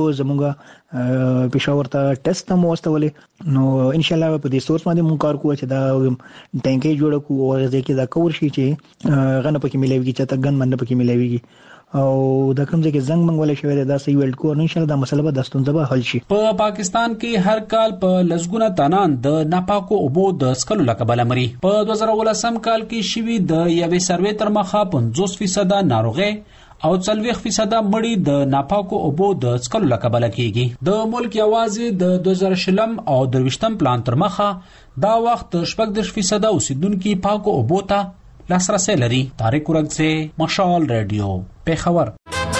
زموږه پېښور ته ټیسټ هم واستولې. نو ان شاء الله په دې سورس باندې مونږ کار کوو چې دا ټانکې جوړ کوو او ځکه دا کور شي چې غنه پکې ملایوي چې تا ګن باندې پکې ملایوي او دا کوم ځکه زنګ منګول شوی دا صحیح ویل کو ان شاء الله دا مسله به د ستونزه به حل شي. په پاکستان کې هر کال په لزګونه تنان د ناپاکو اوبو د سکلو لکبل مري. په 2018 کال کې شوی د یوې سروې تر مخه 50% ناروغه او 40% مړی د ناپاکو اوبو د څکلو لکبله کیږي. د ملک یوازې د 2020 او 2023 پلان تر مخه دا وخت 40% اوسیدونکو پاکو اوبو ته لاسرسي لري. طارق ورغزه، مشال رادیو، پیښور.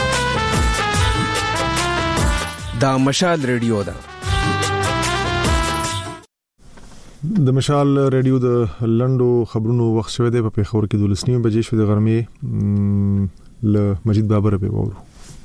دا مشال رادیو ده. د مشال رادیو د لندو خبرونو وخت شوه دی په پیښور کې 12 بجې شوه د غرمې ل مجید بابر به وورو.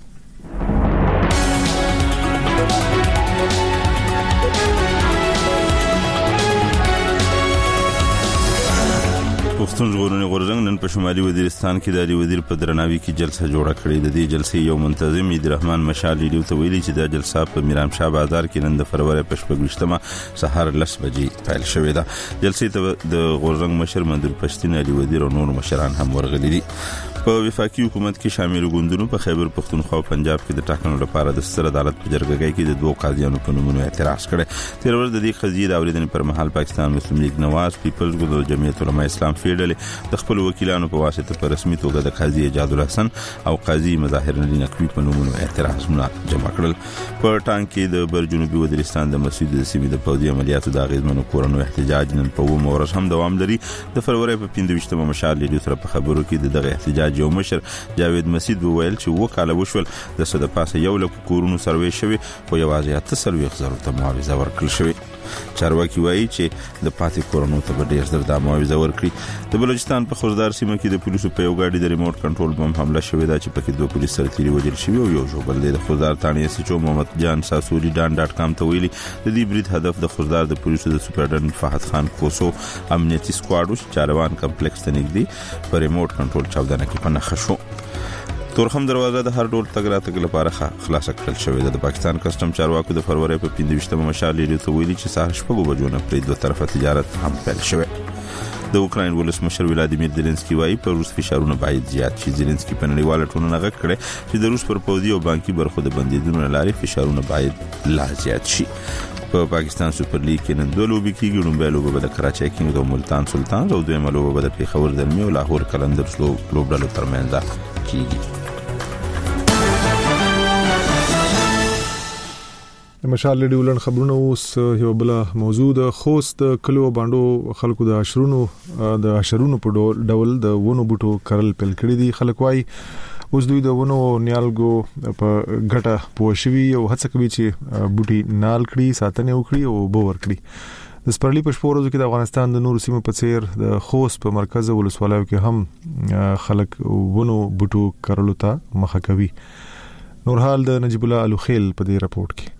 پښتون ژغورنې غورځنګ نن په شمالي وزیرستان کې د علی وزیر په درناوي کې جلسه جوړه کړې. د دې جلسې یو منتظم عبدالرحمن مشال رادیو ته ویلي چې دا جلسه په میرام شاه بازار کې نن د فروری په 28 سهار 10 بجې پیل شوې ده. جلسې ته د غورځنګ مشر منظور پښتين، علی وزیر او نور مشران هم ورغلي دي. په وفاقي حکومت کې شامل ګوندونو په خیبر پختونخوا او پنجاب کې د ټاکنو لپاره د ستر عدالت په جرګه کې د دوه قاضیانو په نومونو اعتراض کړي. تیر ورځ د دې قضیې د اوریدنې پر مهال پاکستان مسلم لیگ نواز، پیپلز ګوند او جمعیت علماء اسلام فیډرال د خپل وکیلانو په واسطه په رسمي توګه د قاضي اجاد الحسن او قاضي مظاهر الدین نقوی په نومونو اعتراضونه جمع کړل. په ټانک کې د بر جنوبي وزیرستان د مسجد د سیمې د پوځي عملیاتو د غیزمنو کورونو احتجاج نن په ورځ هم دوام لري. د فروری په 25 مشال رادیو سره په خبرو کې د دغه احتجاج یو مشر جاوید مسید وویل چې وکاله وشول د صد پاسه یو لک کورونو سروي شوی خو یوازې 800 ته معاوضه ورکړل شوی. چارواکي وایي چې د پاتې کورونو ته ډېر زر د معاوضه ورکړي. د بلوچستان په خوزدار سیمه کې د پولیسو په یو گاډي د ریموټ کنټرول بم حمله شوې ده چې پکې دوه پولیس سرتیري وژل شوي او یو ژوبل دی. د خوزدار تانې سچو محمد جان ساسوري ډان.com ته ویلي د دې برید هدف د خوزدار د پولیسو د سپرډنټ فهد خان کوسو امنیتي سکواډ چاروان کمپلیکس ته نږدې په ریموټ کنټرول چاودنه کې په نښه شو. تورخم دروازه د هر ډول تګ راتګ لپاره خلاص کړل شوې ده. د پاکستان کسٹم چارواکو د فروری په 25 مشال رادیو ته ویلي چې سهار 6 بجو نه پرې دوه طرفه تجارت هم پیل شوی. د اوکراین ولسمشر ولادیمیر زيلنسکي وايي په روس فشارونه باید زیات شي. زيلنسکي په نړیواله ټولنه غږ کړی چې د روس پر پوځي او بانکي برخو د بندیدونو لارې فشارونه باید لا زیات شي. په پاکستان سپر لیګ کې نن دوه لوبې کېږي. لومړی لوبه به د کراچۍ کینګز او ملتان سلطان او دویمه لوبه به د پیښور زلمي او لاهور قلندرز لوبډلو ترمنځ کېږي. مشال رادیو لن خبرونه اوس یو بل موضوع د خوست کلو باندې خلکو د اشرونو په ډول د ونو بوټو کرل پیل کړی دي. خلک وايي اوس دوی د ونو نیالګو په ګټه پوښوي او هڅه کوي چې بوټي نال کړي، ساتنه وکړي او بور کړي. د سپرلی په شپورو کې د افغانستان د نورو سیمو په څیر د خوست په مرکز ولسوالۍ کې هم خلک ونو بوټو کرلو ته مخه کوي. نورحال د نجیب الله الوخیل په دې راپورټ کې.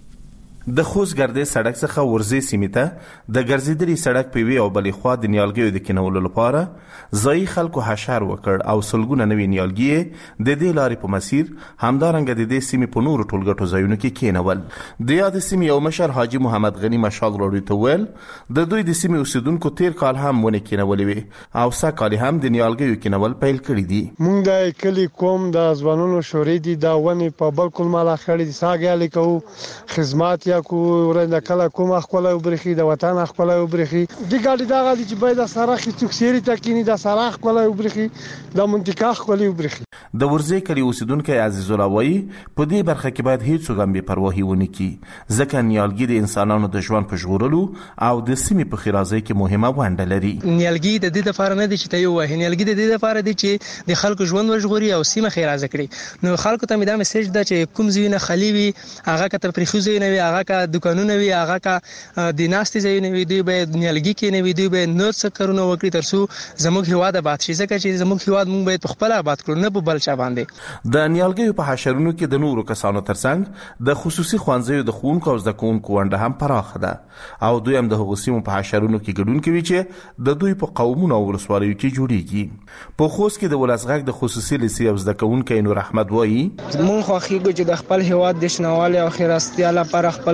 د خوست ګردې سړک څخه ورزي سیمې ته د ګرځېدلي سړک په وی او بلې خوا د نیالګیو د کینولو لپاره ځایي خلکو حشر وکړ او سلګونه نوي نیالګي د دې لارې په مسیر همدارنګه د دې سیمې په نورو ټولګټو ځایونو کې کینول. د یاد سیمې یو مشر حاجی محمد غنی مشال رادیو ته ویل د دوی د سیمې اوسیدونکو تیر کال هم ونه کینولې وي او سږ هم د نیالګیو کینول پیل کړی دي. مونږ د کلی کوم د ځوانانو شورې دي دا ونه په بالکل مالا خړې دي ساګالي کو خدمات کو ورنه کله کوم خپل وبرخي د وطن خپل وبرخي د ګاډي دا غادي چې باید سره خې څوکسيري تکینی د سره خپل وبرخي د منطقه خپل وبرخي. د ورزي کلی اوسیدونکو عزیز الله وایي په دې برخه کې باید هیڅ څوک بې پروايي ونه کړي ځکه نیالګي د انسانانو د ژوند په ژغورلو او د سیمې په خیرازۍ کې مهمه ونډه لري. نیالګي د دې لپاره نه دي چې ته یو واه نیالګي د دې لپاره دي چې د خلکو ژوند وژغوري او سیمه خیرازه کړي. نو خلکو ته مې دا میسج ده چې کوم ځینې خلی وي هغه کتر پرخوزي نه وي هغه کا دکانونه وي هغه کا د ناستي ځایونه وي دوی به نیالګي کې نه وي دوی به نور څه کارونه وکړي ترڅو زموږ هیواد آباد شي ځکه چې زموږ هیواد موږ باید خپل آباد کړو نه په بل چا باندې. د نیالګیو په حشرونو کې د نورو کسانو ترڅنګ د خصوصي ښوونځیو د ښوونکو او زده کوونکو ونډه هم پراخه ده او دوی هم د هغو سیمو په حشرونو کې ګډون کوي چې د دوی په قومونو او ولسوالیو کې جوړیږي. په خوست کې د ولسغږ د خصوصي لیسې او زده کوونکو نور احمد وایي مونږ خو خېګو چې د خپل هیواد د شنوالي او خیراستیا لپاره خپل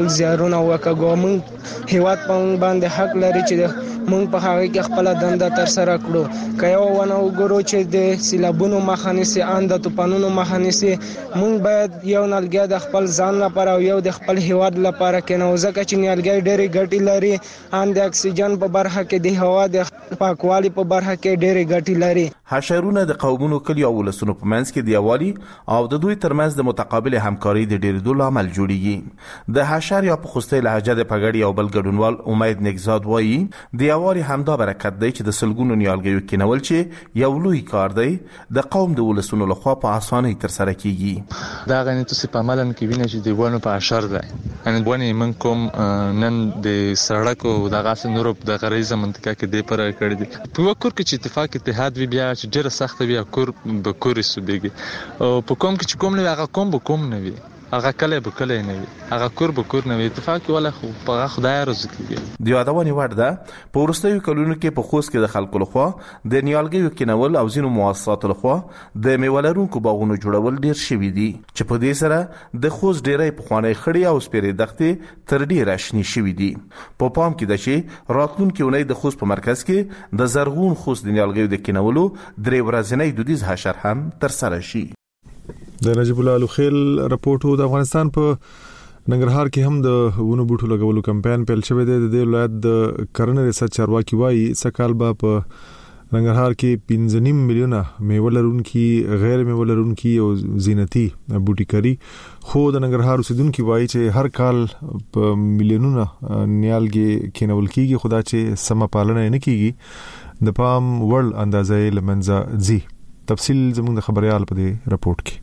خپل زیارونه وکړو. موږ هیواد په باندې حق لري چې موږ په هغه کې خپل دنده تر سره کړو. که یو ونه وګورو چې د سیلابونو مخه نیسي، ان د طوفانونو مخه نیسي، موږ باید یو نیالګی د خپل ځان لپاره او یو د خپل هیواد لپاره کېنو، ځکه چې نیالګی ډېرې ګټې لري. ان د اکسیجن په برخه کې، د هوا د پاکوالي په برخه کې ډېرې ګټې لري. حشرونه د قومونو، کلیو او ولسونو په منځ کې د یووالي او د دوی ترمنځ د متقابل همکارۍ د ډېرېدو لامل جوړیږي. د حشر یا په خوستۍ لهجه د پګړی او بل ګډونوال امید نګزاد وایي د یووالي همدا برکت دی چې د سلګونو نیالګیو کېنول چې یو لوی کار دی د قوم د ولسونو لخوا په اسانۍ ترسره کیږي. دا غني تاسو په عملاً کې وینئ چې د ونو په حشر دی، ان ونې من کوم نن د سړک او د غاس نورو د غریزه منطقه کې دی پر کړی دي. په وکړ کې چې اتفاق اتحاد وی بیا چې ډېر سخت وي کور به کورې سودېږي، او په کوم کې چې کوم نه هغه کوم به کوم نه وي، هغه کله به کله نه وي، هغه کور به کور نه وي. اتفاق ولا خو په خدای رزق کیږي. د یادونې وړ ده په وروستیو کلونو کې په خوست کې د خلکو لخوا د نیالګیو کېنول او ځینو مؤسساتو لخوا د میوه لرونکو باغونو جوړول ډېر شوي دي، چې په دې سره د خوست ډېری پخوانۍ خړې او سپېرې دښتې تر ډېره شنې شوي دي. په پام کې ده چې راتلونکې اونۍ د خوست په مرکز کې د زرغون خوست د نیالګیو د کېنولو 3 ورځنی دودیز حشر هم ترسره شي. د نجیب الله الخیل رپورټو د افغانستان په ننګرهار کې هم د ونو بوټو لګولو کمپاین پیل شوی دی. د ولایت د کرنې ریسرچ چارواکي وایي سکهال به په ننګرهار کې 15 میلیونه میوه لرونکي، غیر میوه لرونکي او زینتي بوټي کری، خو د ننګرهار اوسیدونکو وایي چې هر کال په میلیونونه نیالګي کېنول کیږي، خدا چې سم پالنه نه کیږي د پام وړ اندازې لمنځه ځي. تفصیل زموږ د خبريال په دې رپورت کې.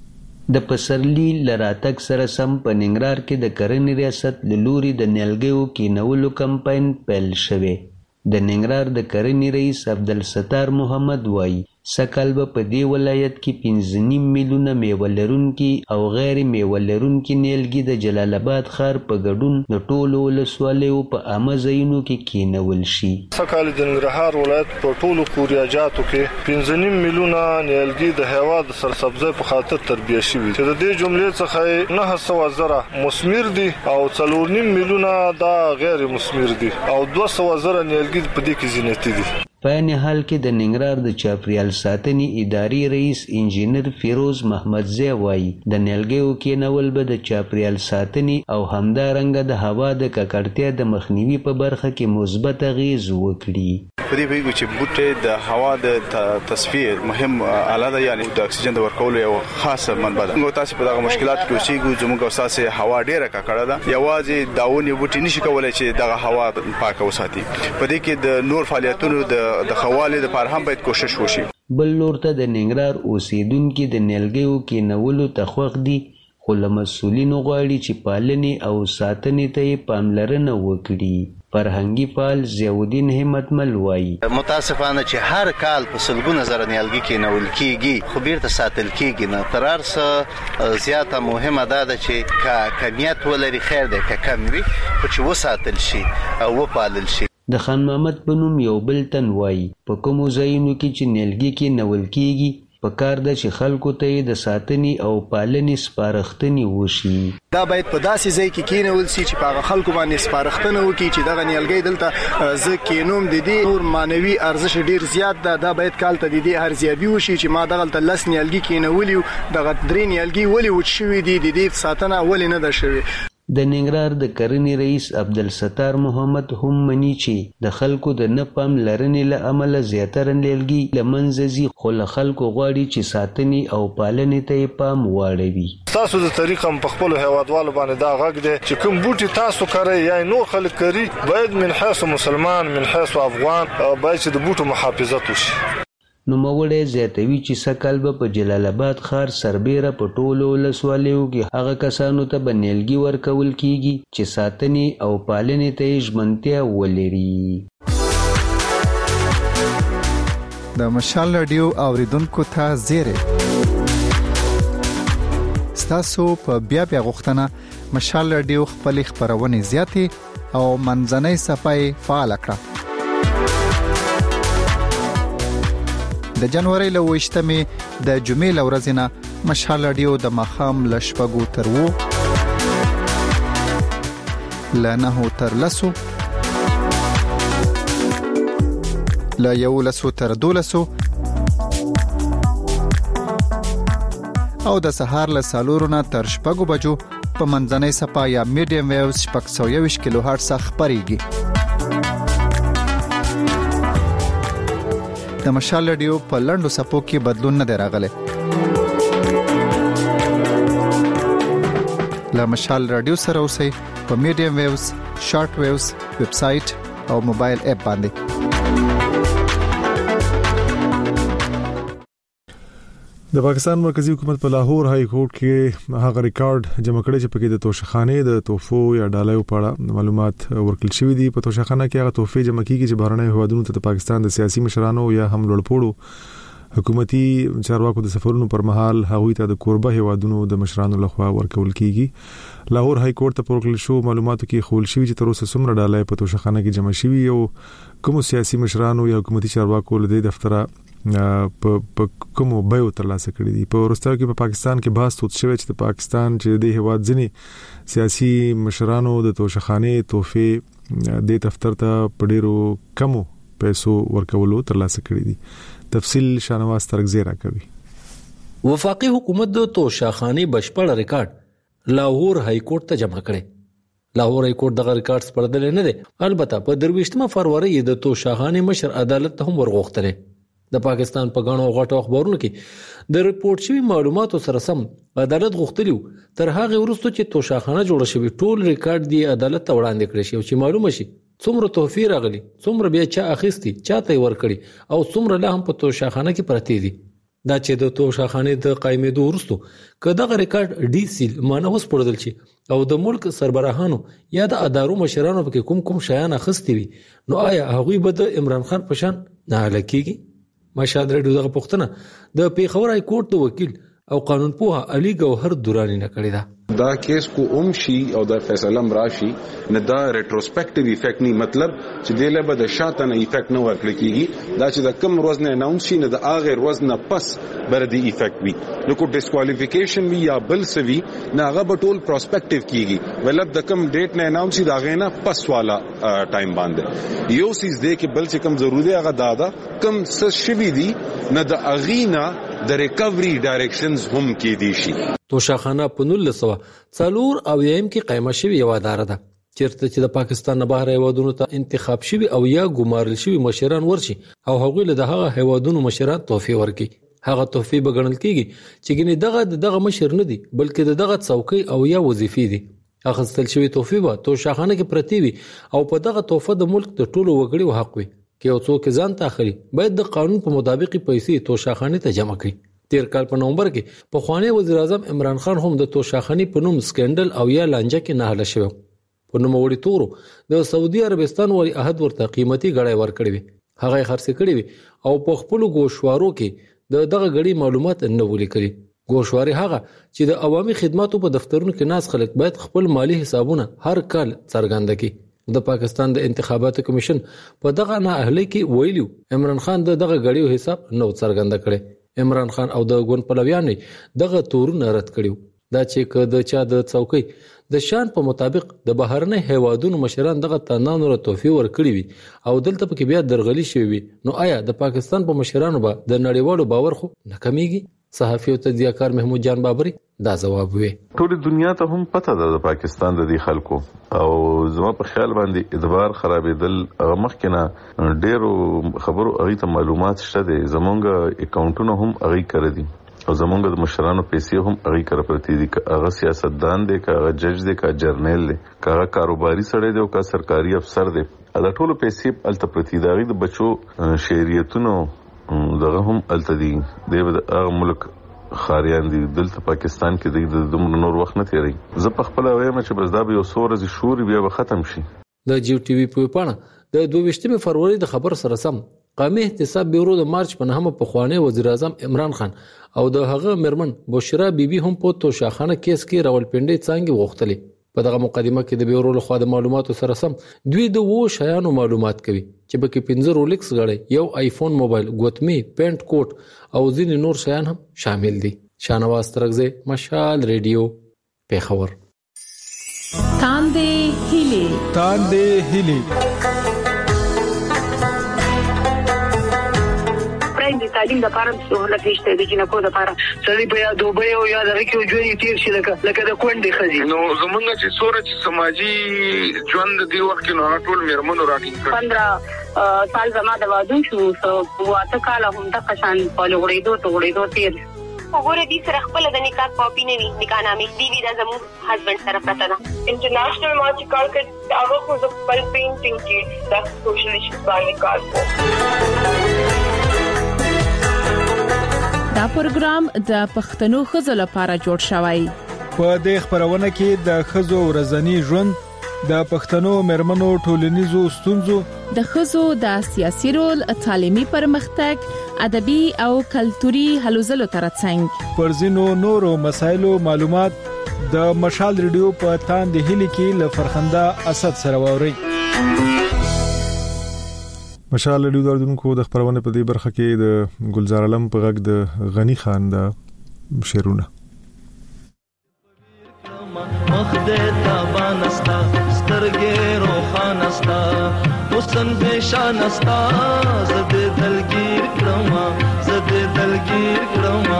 د پسرلی لراتک سره سم په ننګرهار کې د کرنې ریاست له لوري د نیالګیو کېنولو کمپاین پیل شوی. د ننګرهار د کرنې رئیس عبدالستار محمد وایي سکهال به په دې ولایت کې 15 میلیونه میوه لرونکي او غیر میوه لرونکي نیالګي د جلال آباد ښار په ګډون د ټولو ولسوالیو په عامه ځایونو کې کېنول شي. سکهال د ننګرهار ولایت په ټولو کوریاجاتو کې 15 میلیونه نیالګي د هوا د سرسبزۍ په خاطر تربیه شوي، چې د دې جملې څخه 900,000 مثمر دي او 4.5 میلیونه دا غیر مثمر دي او 200,000 نیالګي په دې کې زینتي دي. په عین حال کې د ننګرهار د چاپریال ساتنې ادارې رئیس انجینر فیروز محمدزی وایي د نیالګیو کېنول به د چاپریال ساتنې او همدارنګه د هوا د ککړتیا د مخنیوي په برخه کې مثبت اغیز وکړي. په دې ویګو چې بوټي د هوا د تصفیه مهم آله ده، یعنی د اکسیجن د ورکولو یو خاصه منبع ده. موږ تاسو په دغه مشکلات کې اوسېږو، زموږ اساسي هوا ډیره ککړه ده، یوازې داونی بوټي نشي کولای چې دغه هوا پاکه وساتي. په دې کې د نور فعالیتونو د خوالې لپاره هم باید کوشش وشي. بل لور ته د ننګرهار اوسیدونکو د نیالګیو کېنولو ته خوښ دي، خو له مسؤلینو غواړي چې پالنې او ساتنې ته یې پاملرنه وکړي. فرهنګي فعال ضیاءالدین همتمل وایي متاسفانه چې هر کال په سلګونه زره نیالګي کېنول کیږي، خو بیرته ساتل کیږي نه. تر هر څه زیاته مهمه ده چې کمیت ولري خیر دی، که کم وي خو چې وساتل شي او وپالل شي. د خان محمد په نوم یو بل تن وایي په کومو ځایونو کې چې نیالګي کېنول کیږي په کار ده چې خلکو ته د ساتنې او پالنې سپارښتنې وشي. دا باید په داسې ځای کې کېنول شي چې په خلکو باندې سپارښتنه وکړي چې دغه نیالګي دلته زه کېنوم، د دې نور مانوي ارزښت ډیر زیات ده. دا باید کال ته د دې ارزیابي وشي چې ما دغلته 10 نیالګي کېنولي، دغه 3 نیالګي ولې وچ شوي دي، د دې ساتنه ولې نه ده شوې. د ننګرهار د کرنې رئیس عبدالستار محمد هم مني چې د خلکو د نه پاملرنې له امله زیاتره نیالګي له منځه ځي، خو له خلکو غواړي چې ساتنې او پالنې ته یې پام واړوي. تاسو د طریقه په خپل هیوادوالو باندې دا غږ دی چې کوم بوټي تاسو کوي یا نور خلک کوي، باید من حیث مسلمان من حیث افغان باید چې د بوټو محافظت وشي. نوموړی زیاتوي چې سکهال به په جلال آباد ښار سربیره په ټولو ولسوالیو کې هغه کسانو ته به نیالګي ورکول کیږي چې ساتنې او پالنې ته یې ژمنتیا ولري. د مشال رادیو اوریدونکو ته زیری ستاسو په بیا غوښتنه مشال رادیو خپل خبرونه زیاتې او منځنۍ صفحه فعال کړه. د جنوري له 28مې د جمعې له ورځې نه مشال رادیو د مخام لشپګو تر وو ل 9 تر 10 ل 11 تر 12 او د سهار له 4 نه تر 6 بجو په منځنۍ صفه یا میډیم ویوز 620 کیلو هرتز خبريږي. د مشال رادیو په لندو صفو کې بدلون نه دی راغلی. له مشال رادیو سره اوسئ په میډیم ویوز، شارټ ویوز، ویب سټ او موبایل اپ باندې. د پاکستان مرکزی حکومت په لاهور های کورټ کې هغه ریکارډ جمع کړی چې پکې د توشخانه د توفو یا ډالایو په اړه معلومات ورکړل شوې دي. په توشخانه کې هغه توفې جمع کیږي چې بهرنۍ هوادونو ته د پاکستان د سیاسي مشرانو یا هم لوړپوړو حکومتي چارواکو د سفرونو پر مهال هغوی ته د کوربه هوادونو د مشرانو لخوا ورکول کیږي. لاهور های کورټ ته ورکړل شو معلوماتو کې خول شوی چې تر اوسه څومره ډالای په توشخانه کې جمع شوي او کوم سیاسي مشرانو یا حکومتي چارواکو له دفتره په کومو بیو ترلاسه کړی دي. په ورستیو کې په پاکستان کې بحث توت شوی چې د پاکستان چې د هواد ځنی سیاسي مشرانو د توشخانه توفې د دفتر ته په ډیرو کمو پیسو ورکولو ترلاسه کړی دي. تفصیل شانواز ترغزی را کوي. وفاقي حکومت د توشخانه بشپړ ریکارډ لاهور های کورټ ته جمع کړي. لاهور های کورټ دغه ریکارډ سپړدل نه دي. البته په 23 فروری د توشخانه مشر عدالت ته هم ورغوښتل. د پاکستان په غاڼو غټو اخبارونو کې د ریپورت شوی معلوماتو سره سم عدالت غوښتلیو تر هغه وروسته چې توشخانه جوړه شوی ټول ریکارډ دی عدالت ته وړاندې کړی شي چې معلومه شي څومره توفیر راغلي، څومره بیا چا اخیستي، چاته ورکړي او څومره لا هم په توشخانه کې پراته دي. دا چې د توشخانه د قائمېدو وروسته کله دغه ریکارډ ډي سیل مانه وسپړدل شي او د ملک سربراهانو یا د ادارو مشرانو په کوم شایان اخیستي وي نو آیا هغه به د عمران خان په شان نه هلکیږي؟ مشال رادیو دغه پوښتنه د پیښور های کورټ د وکیل او قانون پوها علي ګوهر دورانی نه کړی دا. دا کیس کو شي او د فیصله راشي نه دا ریټروسپیکټیو ایفیکټ نه مطلب چې د له بد شاته نه ایفیکټ نه ورکړي کیږي. دا چې د کم روز نه اناونس شي نه د اخر روز نه پس بر دی ایفیکټ وي نو کو ډیسکوالیفیکیشن وی یا بل سوي نه هغه بټول پروسپیکټیو کیږي ولب د کم ډیټ نه اناونس دا غینا پس والا ټایم باندې یو سیز دی کې بل چې کم ضروري هغه دادا کم څه شوي دي نه د اغینا د ریکوري ډایرکشنز هم کې دي شي. توشخانه په 1904 او یم کې قائمه شوی یو اداره ده چیرته چې د پاکستان نه بهر هیوادونو ته انتخاب شوی او یا ګمارل شوی مشران ورشي او هغوی له دغه هیوادونو مشران توفی ورکي. هغه توفی بغنل کیږي چې ګنې دغه مشر نه دي بلکې دغه څوکۍ او یا وظیفې دي. هغه ستل شوی توفی به توشخانه کې پرتی وي او په دغه توفه د ملک د ټولو وګړو حق وي کې او څوک ځان تاخري باید د قانون په مطابق پیسې توشخانه ته جمع کړي. تیر کال په نومبر کې په خوانی وزیر اعظم عمران خان هم د توشخانه په نوم سکندل او یا لانجه کې نه حل شو. په نوم وړي تورو د سعودي عربستان ولی عہد ورته قیمتي غړای ورکړي وي هغه خرڅ کړي وي او په خپل گوشوارو کې دغه غړي معلومات نه ولي کړي. گوشواري هغه چې د عوامي خدماتو په دفترونو کې ناس خلک باید خپل مالی حسابونه هر کال څرګند کړي. د پاکستان د انتخاباتو کمیشن په دغه نه اهلي کې ویلو عمران خان دغه غړیو حساب نو څرګند کړي. عمران خان او د ګوند پلویان دغه تورونه رد کړیو. دا چې د چا د څوکۍ د شان په مطابق د بهرنۍ هیوادونو مشران دغه تنانو له توفی ورکړي وي او دلته پکې بیا درغلي شوی وي نو آیا د پاکستان په مشرانو به د نړیوالو باور خو نه کمیږي؟ صحافي او تجزیه‌کار محمود جان بابری دا جواب وی. ټول دنیا ته هم پته ده د پاکستان د دې خلکو او زما په خیال باندې ادوار خرابېدل مخکنه ډېرو خبرو اغه ته معلومات شته دي. زمونږ اکاونټونه هم اغه کړی دي او زمونږ د مشرانو پیسې هم اغه کړ پرتی دي. هغه سیاستدان دي، هغه جج دي، هغه جرنیل دي، هغه کاروباري سړی دی او هغه سرکاري افسر دی. دا ټول پیسې الته پرتی دي. د بچو شهریتونو دغه هم الته دي. د هغه ملک خاریان دي. دلته پاکستان کې د دومره نور وخت نه تیری. زه په خپل وایم چې بس دا به یو سورز شوري بیا به ختم شي. د جیو ټي وي په پاڼه د 22 فروری د خبر سره سم قومي احتساب بیورو د مارچ په 9 په خوانی وزیر اعظم عمران خان او د هغه مرمن بشرا بیبي هم په توشخانه کیس کې راولپنډي څنګه وغوښتلې. په دغه مقدمه کې د بیورو له خوا د معلوماتو سره سم دوی د وو شیانو معلومات کوي چې بکې 15 رولیکس غړي، یو آیفون موبایل، ګوتمی، پینټ کوټ او ځینې نور شیان هم شامل دي. شانواز ترغزی، مشال ریډیو، پیښور. تاندې هیلې د تعلیم لپاره سہولت نشته د جنکو لپاره سړي په یاد دوبه او یاد راکې ژوند تیر شي لکه د کونډې خزي نو زمونږ چې سورج سماجی ژوند دی وخت نو ټول میرمنو راټینګ 15 سال زما د واده شو واته کال هم د قشان په لغړېدو تیر وګوره دې سره خپل د نکاح کاپی نه وي نکاح نامې دی دا زموږ هسبند سره پراته ده انټرنیشنل ما چې کار کړ هغه خو د خپل پینټینګ کې د سوشل ایشوز باندې کار کوي. دا پروګرام د پښتنو ښځو لپاره جوړ شوی. په دې خبرونه کې د ښځو ورځنی ژوند، د پښتنو مرمنو ټولنیزو ستونزو، د ښځو د سیاسي رول، تعلیمي پرمختګ، ادبي او کلتوري هلو ځلو ترڅنګ پر ځینو نورو مسایلو معلومات د مشال ریډیو په تاندې هلي کې له فرخنده اسد سره ووري. مشال ریډیو دردونکو د خبرونه په دې برخه کې د ګلزار علم په غږ د غنی خان د شعرونه مخده تابانستا سترګې روخانستا حسن بشانستا زده دلگیر کړما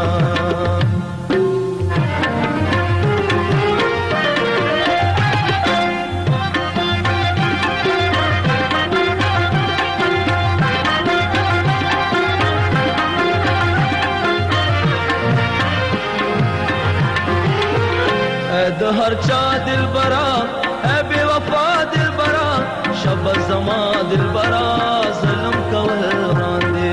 د هر چا دلبرا اے بے وفا دلبرا شب زما دلبرا ظلم کول راندې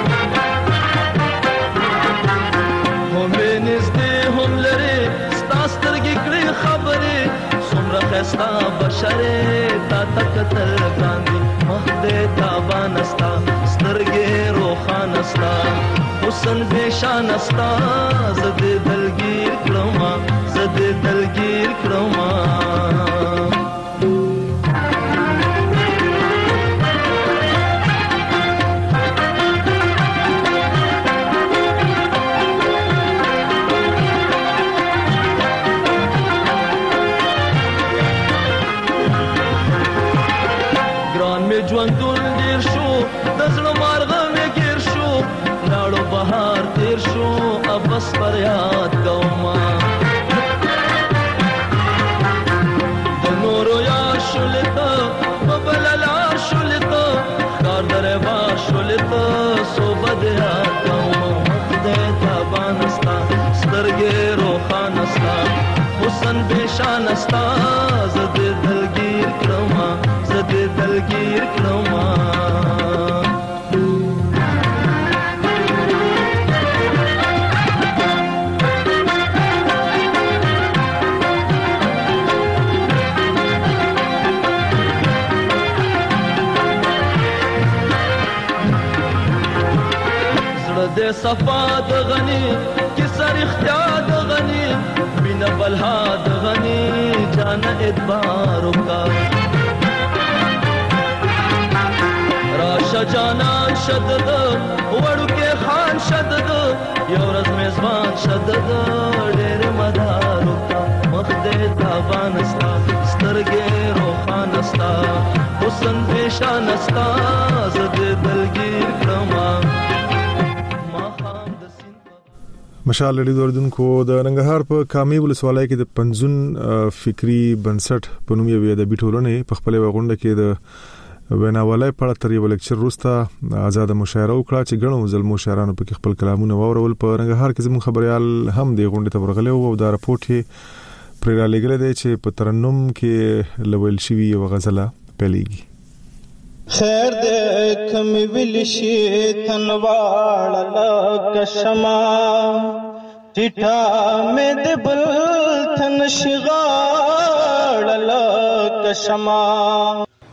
هم نږدې هم لري ستاسترګې کړې خبرې څومره خستا بشره تا تکتل باندې مخ دې تابانستا سترګې روخانستا حسن بشانستا زده دلگیر کړما دلگیر کړما ګران می ژوندون ډیر شو د زړه مارغه می ګیر شو لاړو بهار تیر شو ابس پر یاد کوما حسن بشانستا زده دلگیر کړما زړه دې صفا د غني کې سر اختیار د غني بنا بلها د غني جان ادبارو کا راشه جانان شدد وړو کې خان شدد یو ورځ میزبان شدد ډېر مدارو کا مخ دې تابانستا سترګې روخانستا حسن بشانستا زده دلگیر کړما. مشال لري دردونکو د ننګرهار په کامي ولسوالۍ کې د پنځون فکری بنسټ په نوم یو ادبي ټولنې په خپل غونډه کې د ویناوالۍ په اړه تر یو لیکچر وروسته آزاد مشاعره وکړه چې ګڼو ځلمو شاعرانو په خپل کلامونه واورول. په ننګرهار کې زموږ خبريال هم د غونډې ته ورغلی او دا راپورټ یې پر را لګل دی چې په ترنم کې لویل شوی یو غزله پیلېږي. خیر دې کم ویل شي تنواړ لکشما ټټا مې دې بل تن شغاړ لکشما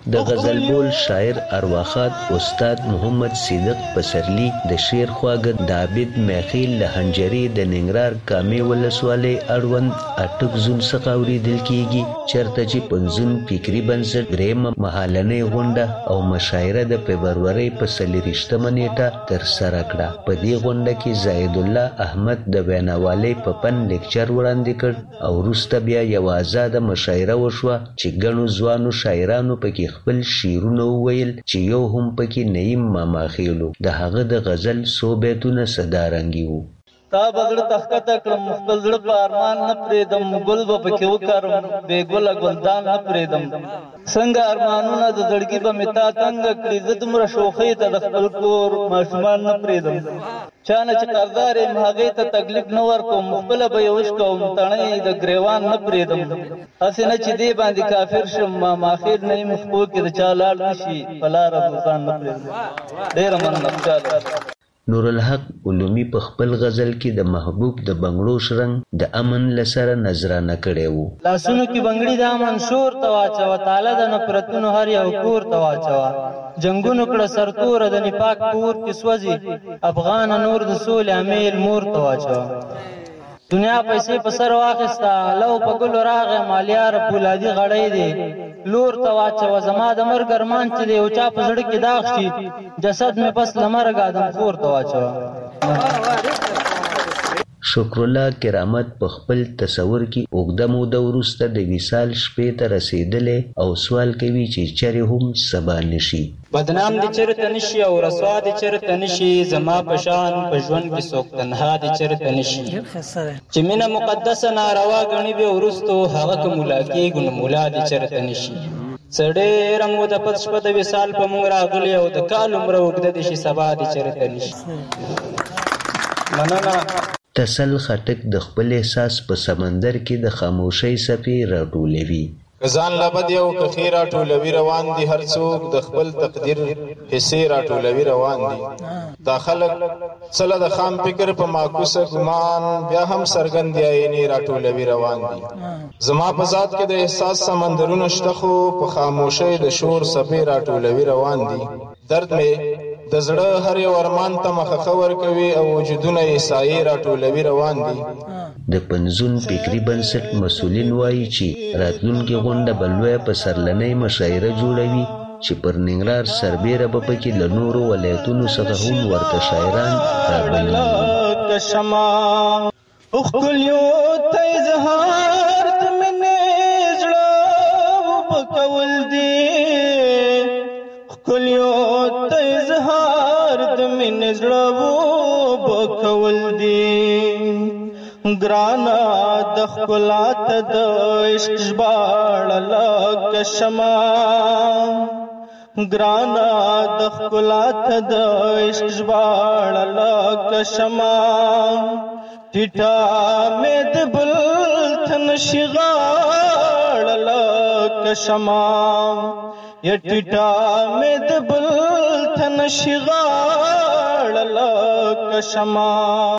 د غزل بول شاعر ارواخات استاد محمد صدیق پسرلی د شیر خواږه د عابد میخیل لهنجری د ننګرهار کامې ولسوالۍ اړوند اټک زون څخه اوریدل کیږي چرته چې پنځون فکری بنسټ درېمه مهالنۍ غونډه او مشاعره د فبرورۍ په 23مه نیټه ترسره کړه. په دې غونډه کې زاهد الله احمد د ویناوالۍ په فن لیکچر وړاندې کړ او وروسته بیا یو آزاده مشاعره وشوه چې ګڼو ځوانو شاعرانو پکې خپل شعرونه وویل چې یو هم پکې نعیم ماما خیلو د هغه د غزل څو بیتونه صدارنګي وو. تا بغړ تخته کړم خپل زړه په ارمان نه پرېدم ګل به پکې وکړم بې ګله ګلدان نه پرېدم څنګه ارمانونه د زړګي به مې تا تنګه کړي زه دومره شوخۍ ته د خپل کور ماشومان نه پرېدم چا نه چې قرضدار یم هغې ته تکلیف نه ورکوم خپله به یې وشکوم تڼۍ د ګریوان نه پرېدم هسې نه چې دې باندې کافر شم ماخیر نه یم خپو کې د چا لاړ نه شي په لاره دوستان نه پرېږدم. ډېره مننه. نور الحق علومي په خپل غزل کې د محبوب د بنگړو شرنګ د امن لسره نظرانه کړی وو. لاسونو کې بنگړي د امن شور ته واچوه تعالی د نفرتونو هر یو کور ته واچوه جنگونو کړه سرتوره د نفاق کور کې سوځي افغان نور د سولې امیل مور ته واچوه. دنیا پیسې په سر واخسته لو په ګلو راغی مالیار پولادي غړی دی لور ته واچوه زما د مرګ ارمان چې دی او چا په زړه کې داغ شي جسد مې پس لمرګ آدم خور ته واچوه. شکر الله کرامت په خپل تصور کې اوږده موده وروسته د وصال شپې ته رسېدلی او سوال کوي چې چرې هم سبا نشي. بدنام دې چرته نشي او رسوا دې چرته نشي زما په شان په ژوند کې څوک تنها دې چرته نشي چې مینه مقدسه ناروا ګڼي به وروستو هغه که مولا کېږو نو مولا دې چرته نشي. څه ډېره موده پس شپه د وصال په موږ راغلې او د کال عمره اوږده دې شي سبا دې چرته نشي. مننه. تسل خټک د خپل احساس په سمندر کې د خاموشۍ څپې راټولوي. ځان لبد یو کخې راټولوي روان دي هر څوک د خپل تقدیر حصې راټولوي روان دي دا خلک څله د خام فکر په معکوسه ګمان بیا هم څرګند عینې راټولوي روان دي زما په ذات کې د احساس سمندرونه شته خو په خاموشۍ د شور څپې راټولوي روان دي درد مې د زړه هر یو ارمان ته مخه ورکوي او وجودونه یې سایې راټولوي روان دي. د پنځون فکري بنسټ مسؤلین وایي چې راتلونکې غونډه به لویه پسرلنۍ مشاعره جوړوي چې پر ننګرهار سربیره به پکې له نورو ولایتونو څخه هم ورته شاعران رابللي. ښکلیو ته اظهار د مینې زړه وبکول دي ښکلیو ته اظهار د مینې زړه وبکول دي ګرانا د ښکلا ته د عشق ژباړه لکه شمع ګرانا د ښکلا ته د عشق ژباړه لکه شمع ټیټه مې د بل ته نشي غاړه لکه شمع یا ټیټه مې د بل ته نشي غاړه لکه شمع.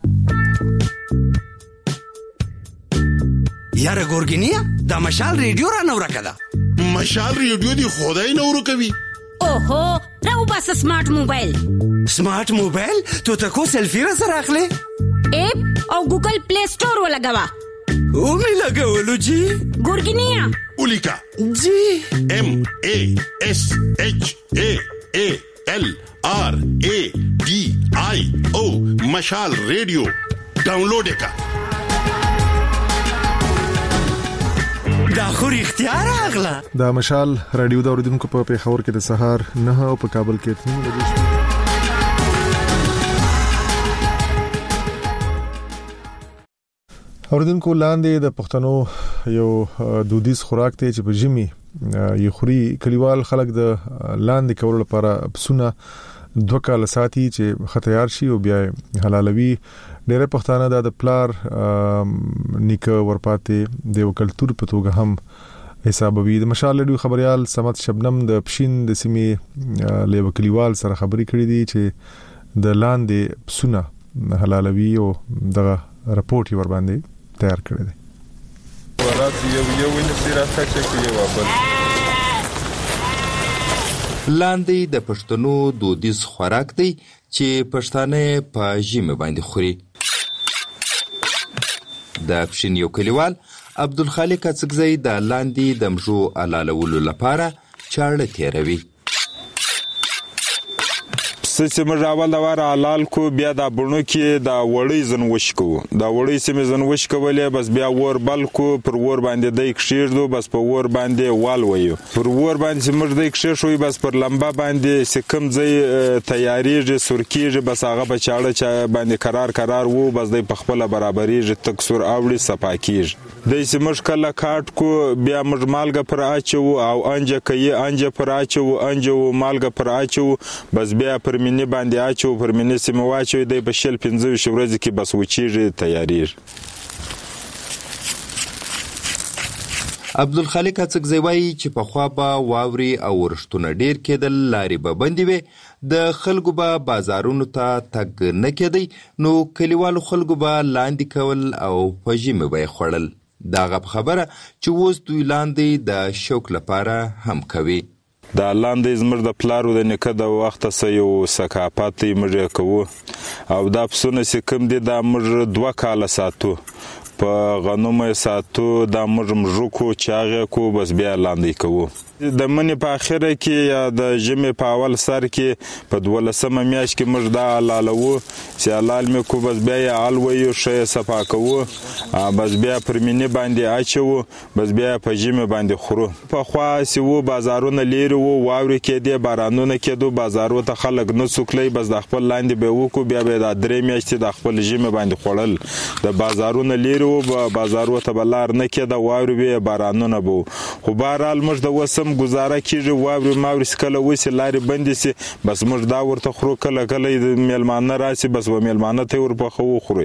یاره ګورګینیا دا مشال ریډیو را نو راکده مشال ریډیو دی خدای نو ورکوي. اوهو راو بس سمارټ موبایل تو تکو سیلفی را سره اخلي اپ او ګوګل پلی سٹور ولګوا او می لګولو جی ګورګینیا اولیکا جی MASHALRADIO مشال ریډیو ډاونلوډ کا دا خو اختیار اغلا دا مشال رادیو دا اوریدونکو په پیښور کې د سهار 9 او په کابل کې 3 بجې اوریدونکو لاندې د پښتنو یو دودیز خوراک ته چې په ژمي یو خوري کلیوال خلک د لاندې کول لپاره پسونه 2 کال ساتي چې ختیار شي او بیا حلالوي. ډېر پښتانه د پلار نیکه ورپاتې د کلچر په توګه هم حسابوي. د مشال ریډیو خبريال سمت شبنم د پښین د سیمې له کلیوال سره خبرې کړې دي چې د لاندې پسونه حلالوي او دغه رپورت یې ور باندې تیار کړی دی. ورات یو وینې سره راځي چې یو بل لاندې د پښتنو دودیز خوراک دی چې پښتانه په ژمي باندې خوري. د پښین یو کلیوال عبدالخالق اڅکزی د لاندې د مژو حلالولو لپاره چاړه تیروي. چې موږ اول د واره حلال کو، بیا د بڼو کې د وړۍ زنوش کوو. د وړۍ سیمې زنوش کولې، بس بیا ور بل کو، پر ور باندې دی کښېږدو، بس په ور باندې والویو. پر ور باندې چې موږ دی کښېښوي، بس پر لمبه باندې چې کوم ځای تیاریږي سور کېږي، بس هغه په چاړه باندې قرار وو، بس دی په خپله برابریږي، تک سور اوړي صفا کېږي. دی چې موږ کله کاټ کو، بیا موږ مالګه پر اچوو او انجه کوي، انجه پر اچوو، انجه و مالګه پر اچوو، بس بیا پر مینې باندې اچوو، پر مینې سیمه واچوي، دی په 15 ورځې کې بس وچېږي، تیاریږي. عبدالخالق اڅکزی وایي چې پخوا به واورې او ورښتونه ډیر کېدل، لارې به بندې وې، د خلکو به بازارونو ته تګ نه کېدی، نو کلیوالو خلکو به لاندې کول او په ژمي به یې خوړل. دغه په خبره چې اوس دوی لاندې د شوق لپاره هم کوي. دا لاندې زموږ د پلارو د نیکه د وخته څه یو ثقافت دی، موږ یې کوو. او دا پسونه چې کوم دي دا موږ 2 کاله ساتو، په غنمو یې ساتو، دا موږ مژوکو چاغې کو، بس بیا لاندې کوو. د منې په اخره کې یا د ژمي په اول سر کې په 12مه میاشت کې موږ دا حلالوو، چې حلال مې کو، بس بیا یې حلویو، ښه یې صفا کوو، بس بیا پر مینې باندې اچوو، بس بیا په ژمي باندې خورو. پخوا چې وو بازارونه لیرې وو، واورې کېدې، بارانونه کېدو، بازارو ته خلک نه څوکلی، بس د خپل لاندې به یې وکړو، بیا به یې دا 3 میاشتې د خپل ژمي باندې خوړل. د بازارونه لیرې وو، بازارو ته به لار نه کېده، واورې به یې، بارانونه به وو. خو بهرحال موږ د وسم گزاره کیږي، واورې ماورې کله وسي، لارې بندې سي، بس موږ دا ورته خورو، کله کله میلمانه راسي، بس و میلمانه ته ورپخوو، خوري.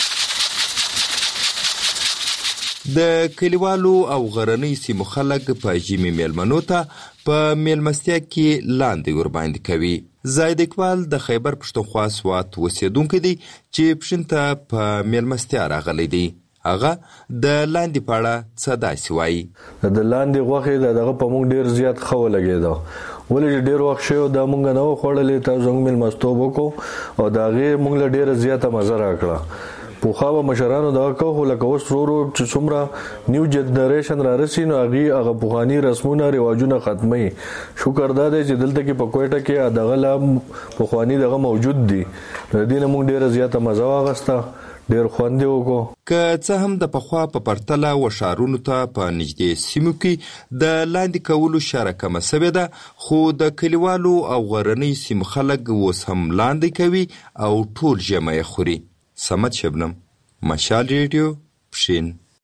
د کلیوالو او غرنۍ سیمو خلک په ژمي میلمنو ته په میلمستیا کې لاندې ورباندې کوي. زاید اقبال د خیبر پښتونخوا سوات اوسېدونکی دی چې پښین ته په میلمستیا راغلی دی. هغه د لاندې په اړه څه داسې وایي. د لاندې غوښې دغه په موږ ډېر زیات ښه ولګېده، ولې چې ډېر وخت شوی دا موږ نه وو خوړلې، تاسو زموږ میلمستوب وکړو او د هغې موږ له ډېره زیاته مزه راکړه. پوخا به مشرانو دغه کو، خو لکه اوس ورو چې څومره نیو جنریشن را رسي، نو هغه پخواني رسمونه رواجونه ختموي. شکر دا دی چې دلته کې په کویټه کې دغه لا پخواني دغه موجود دي، د دې نه موږ ډېره زیاته مزه واخیسته، ډېر خوند یې وکړو. که څه هم د پخوا په پرتله و ښارونو ته په نږدې سیمو کې د لاندې کولو شره کمه سوې ده، خو د کلیوالو او غرنۍ سیمو خلک اوس هم لاندې کوي او ټول ژمی یې خوري. صمد شبنم، مشال ریډیو، پښین.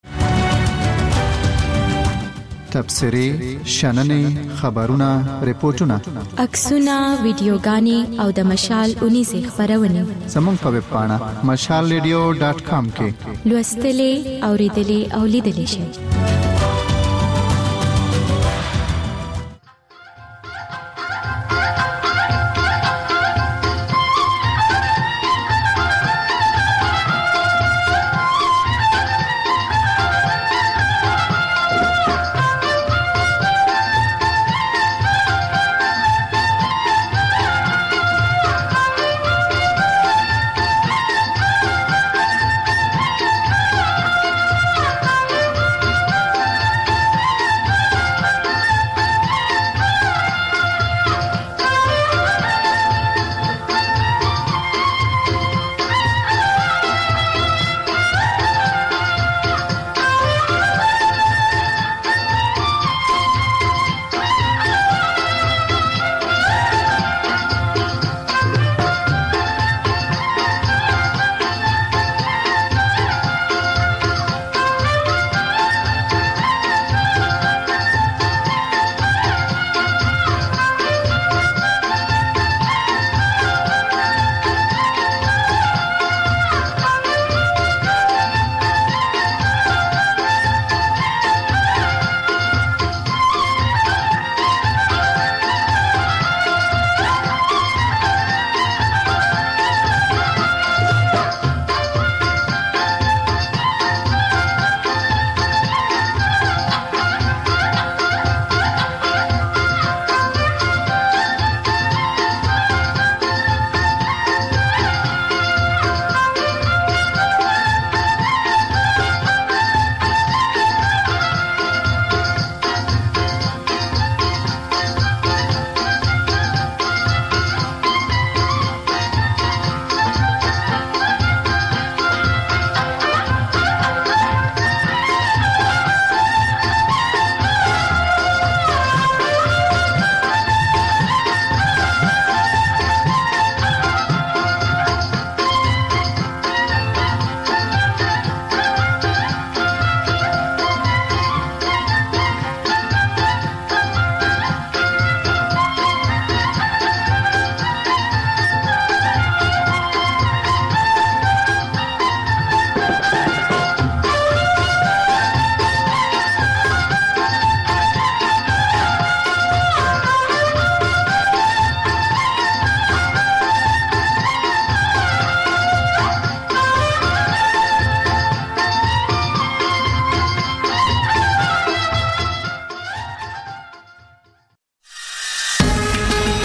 تبصرې، شننې، خبرونه، ریپورتونه، عکسونه، ویډیوګانې او د مشال اونیزې خبرونه زموږ په ویب پاڼه mashalradio.com کې لوستلې، اوریدلې او لیدلې شئ.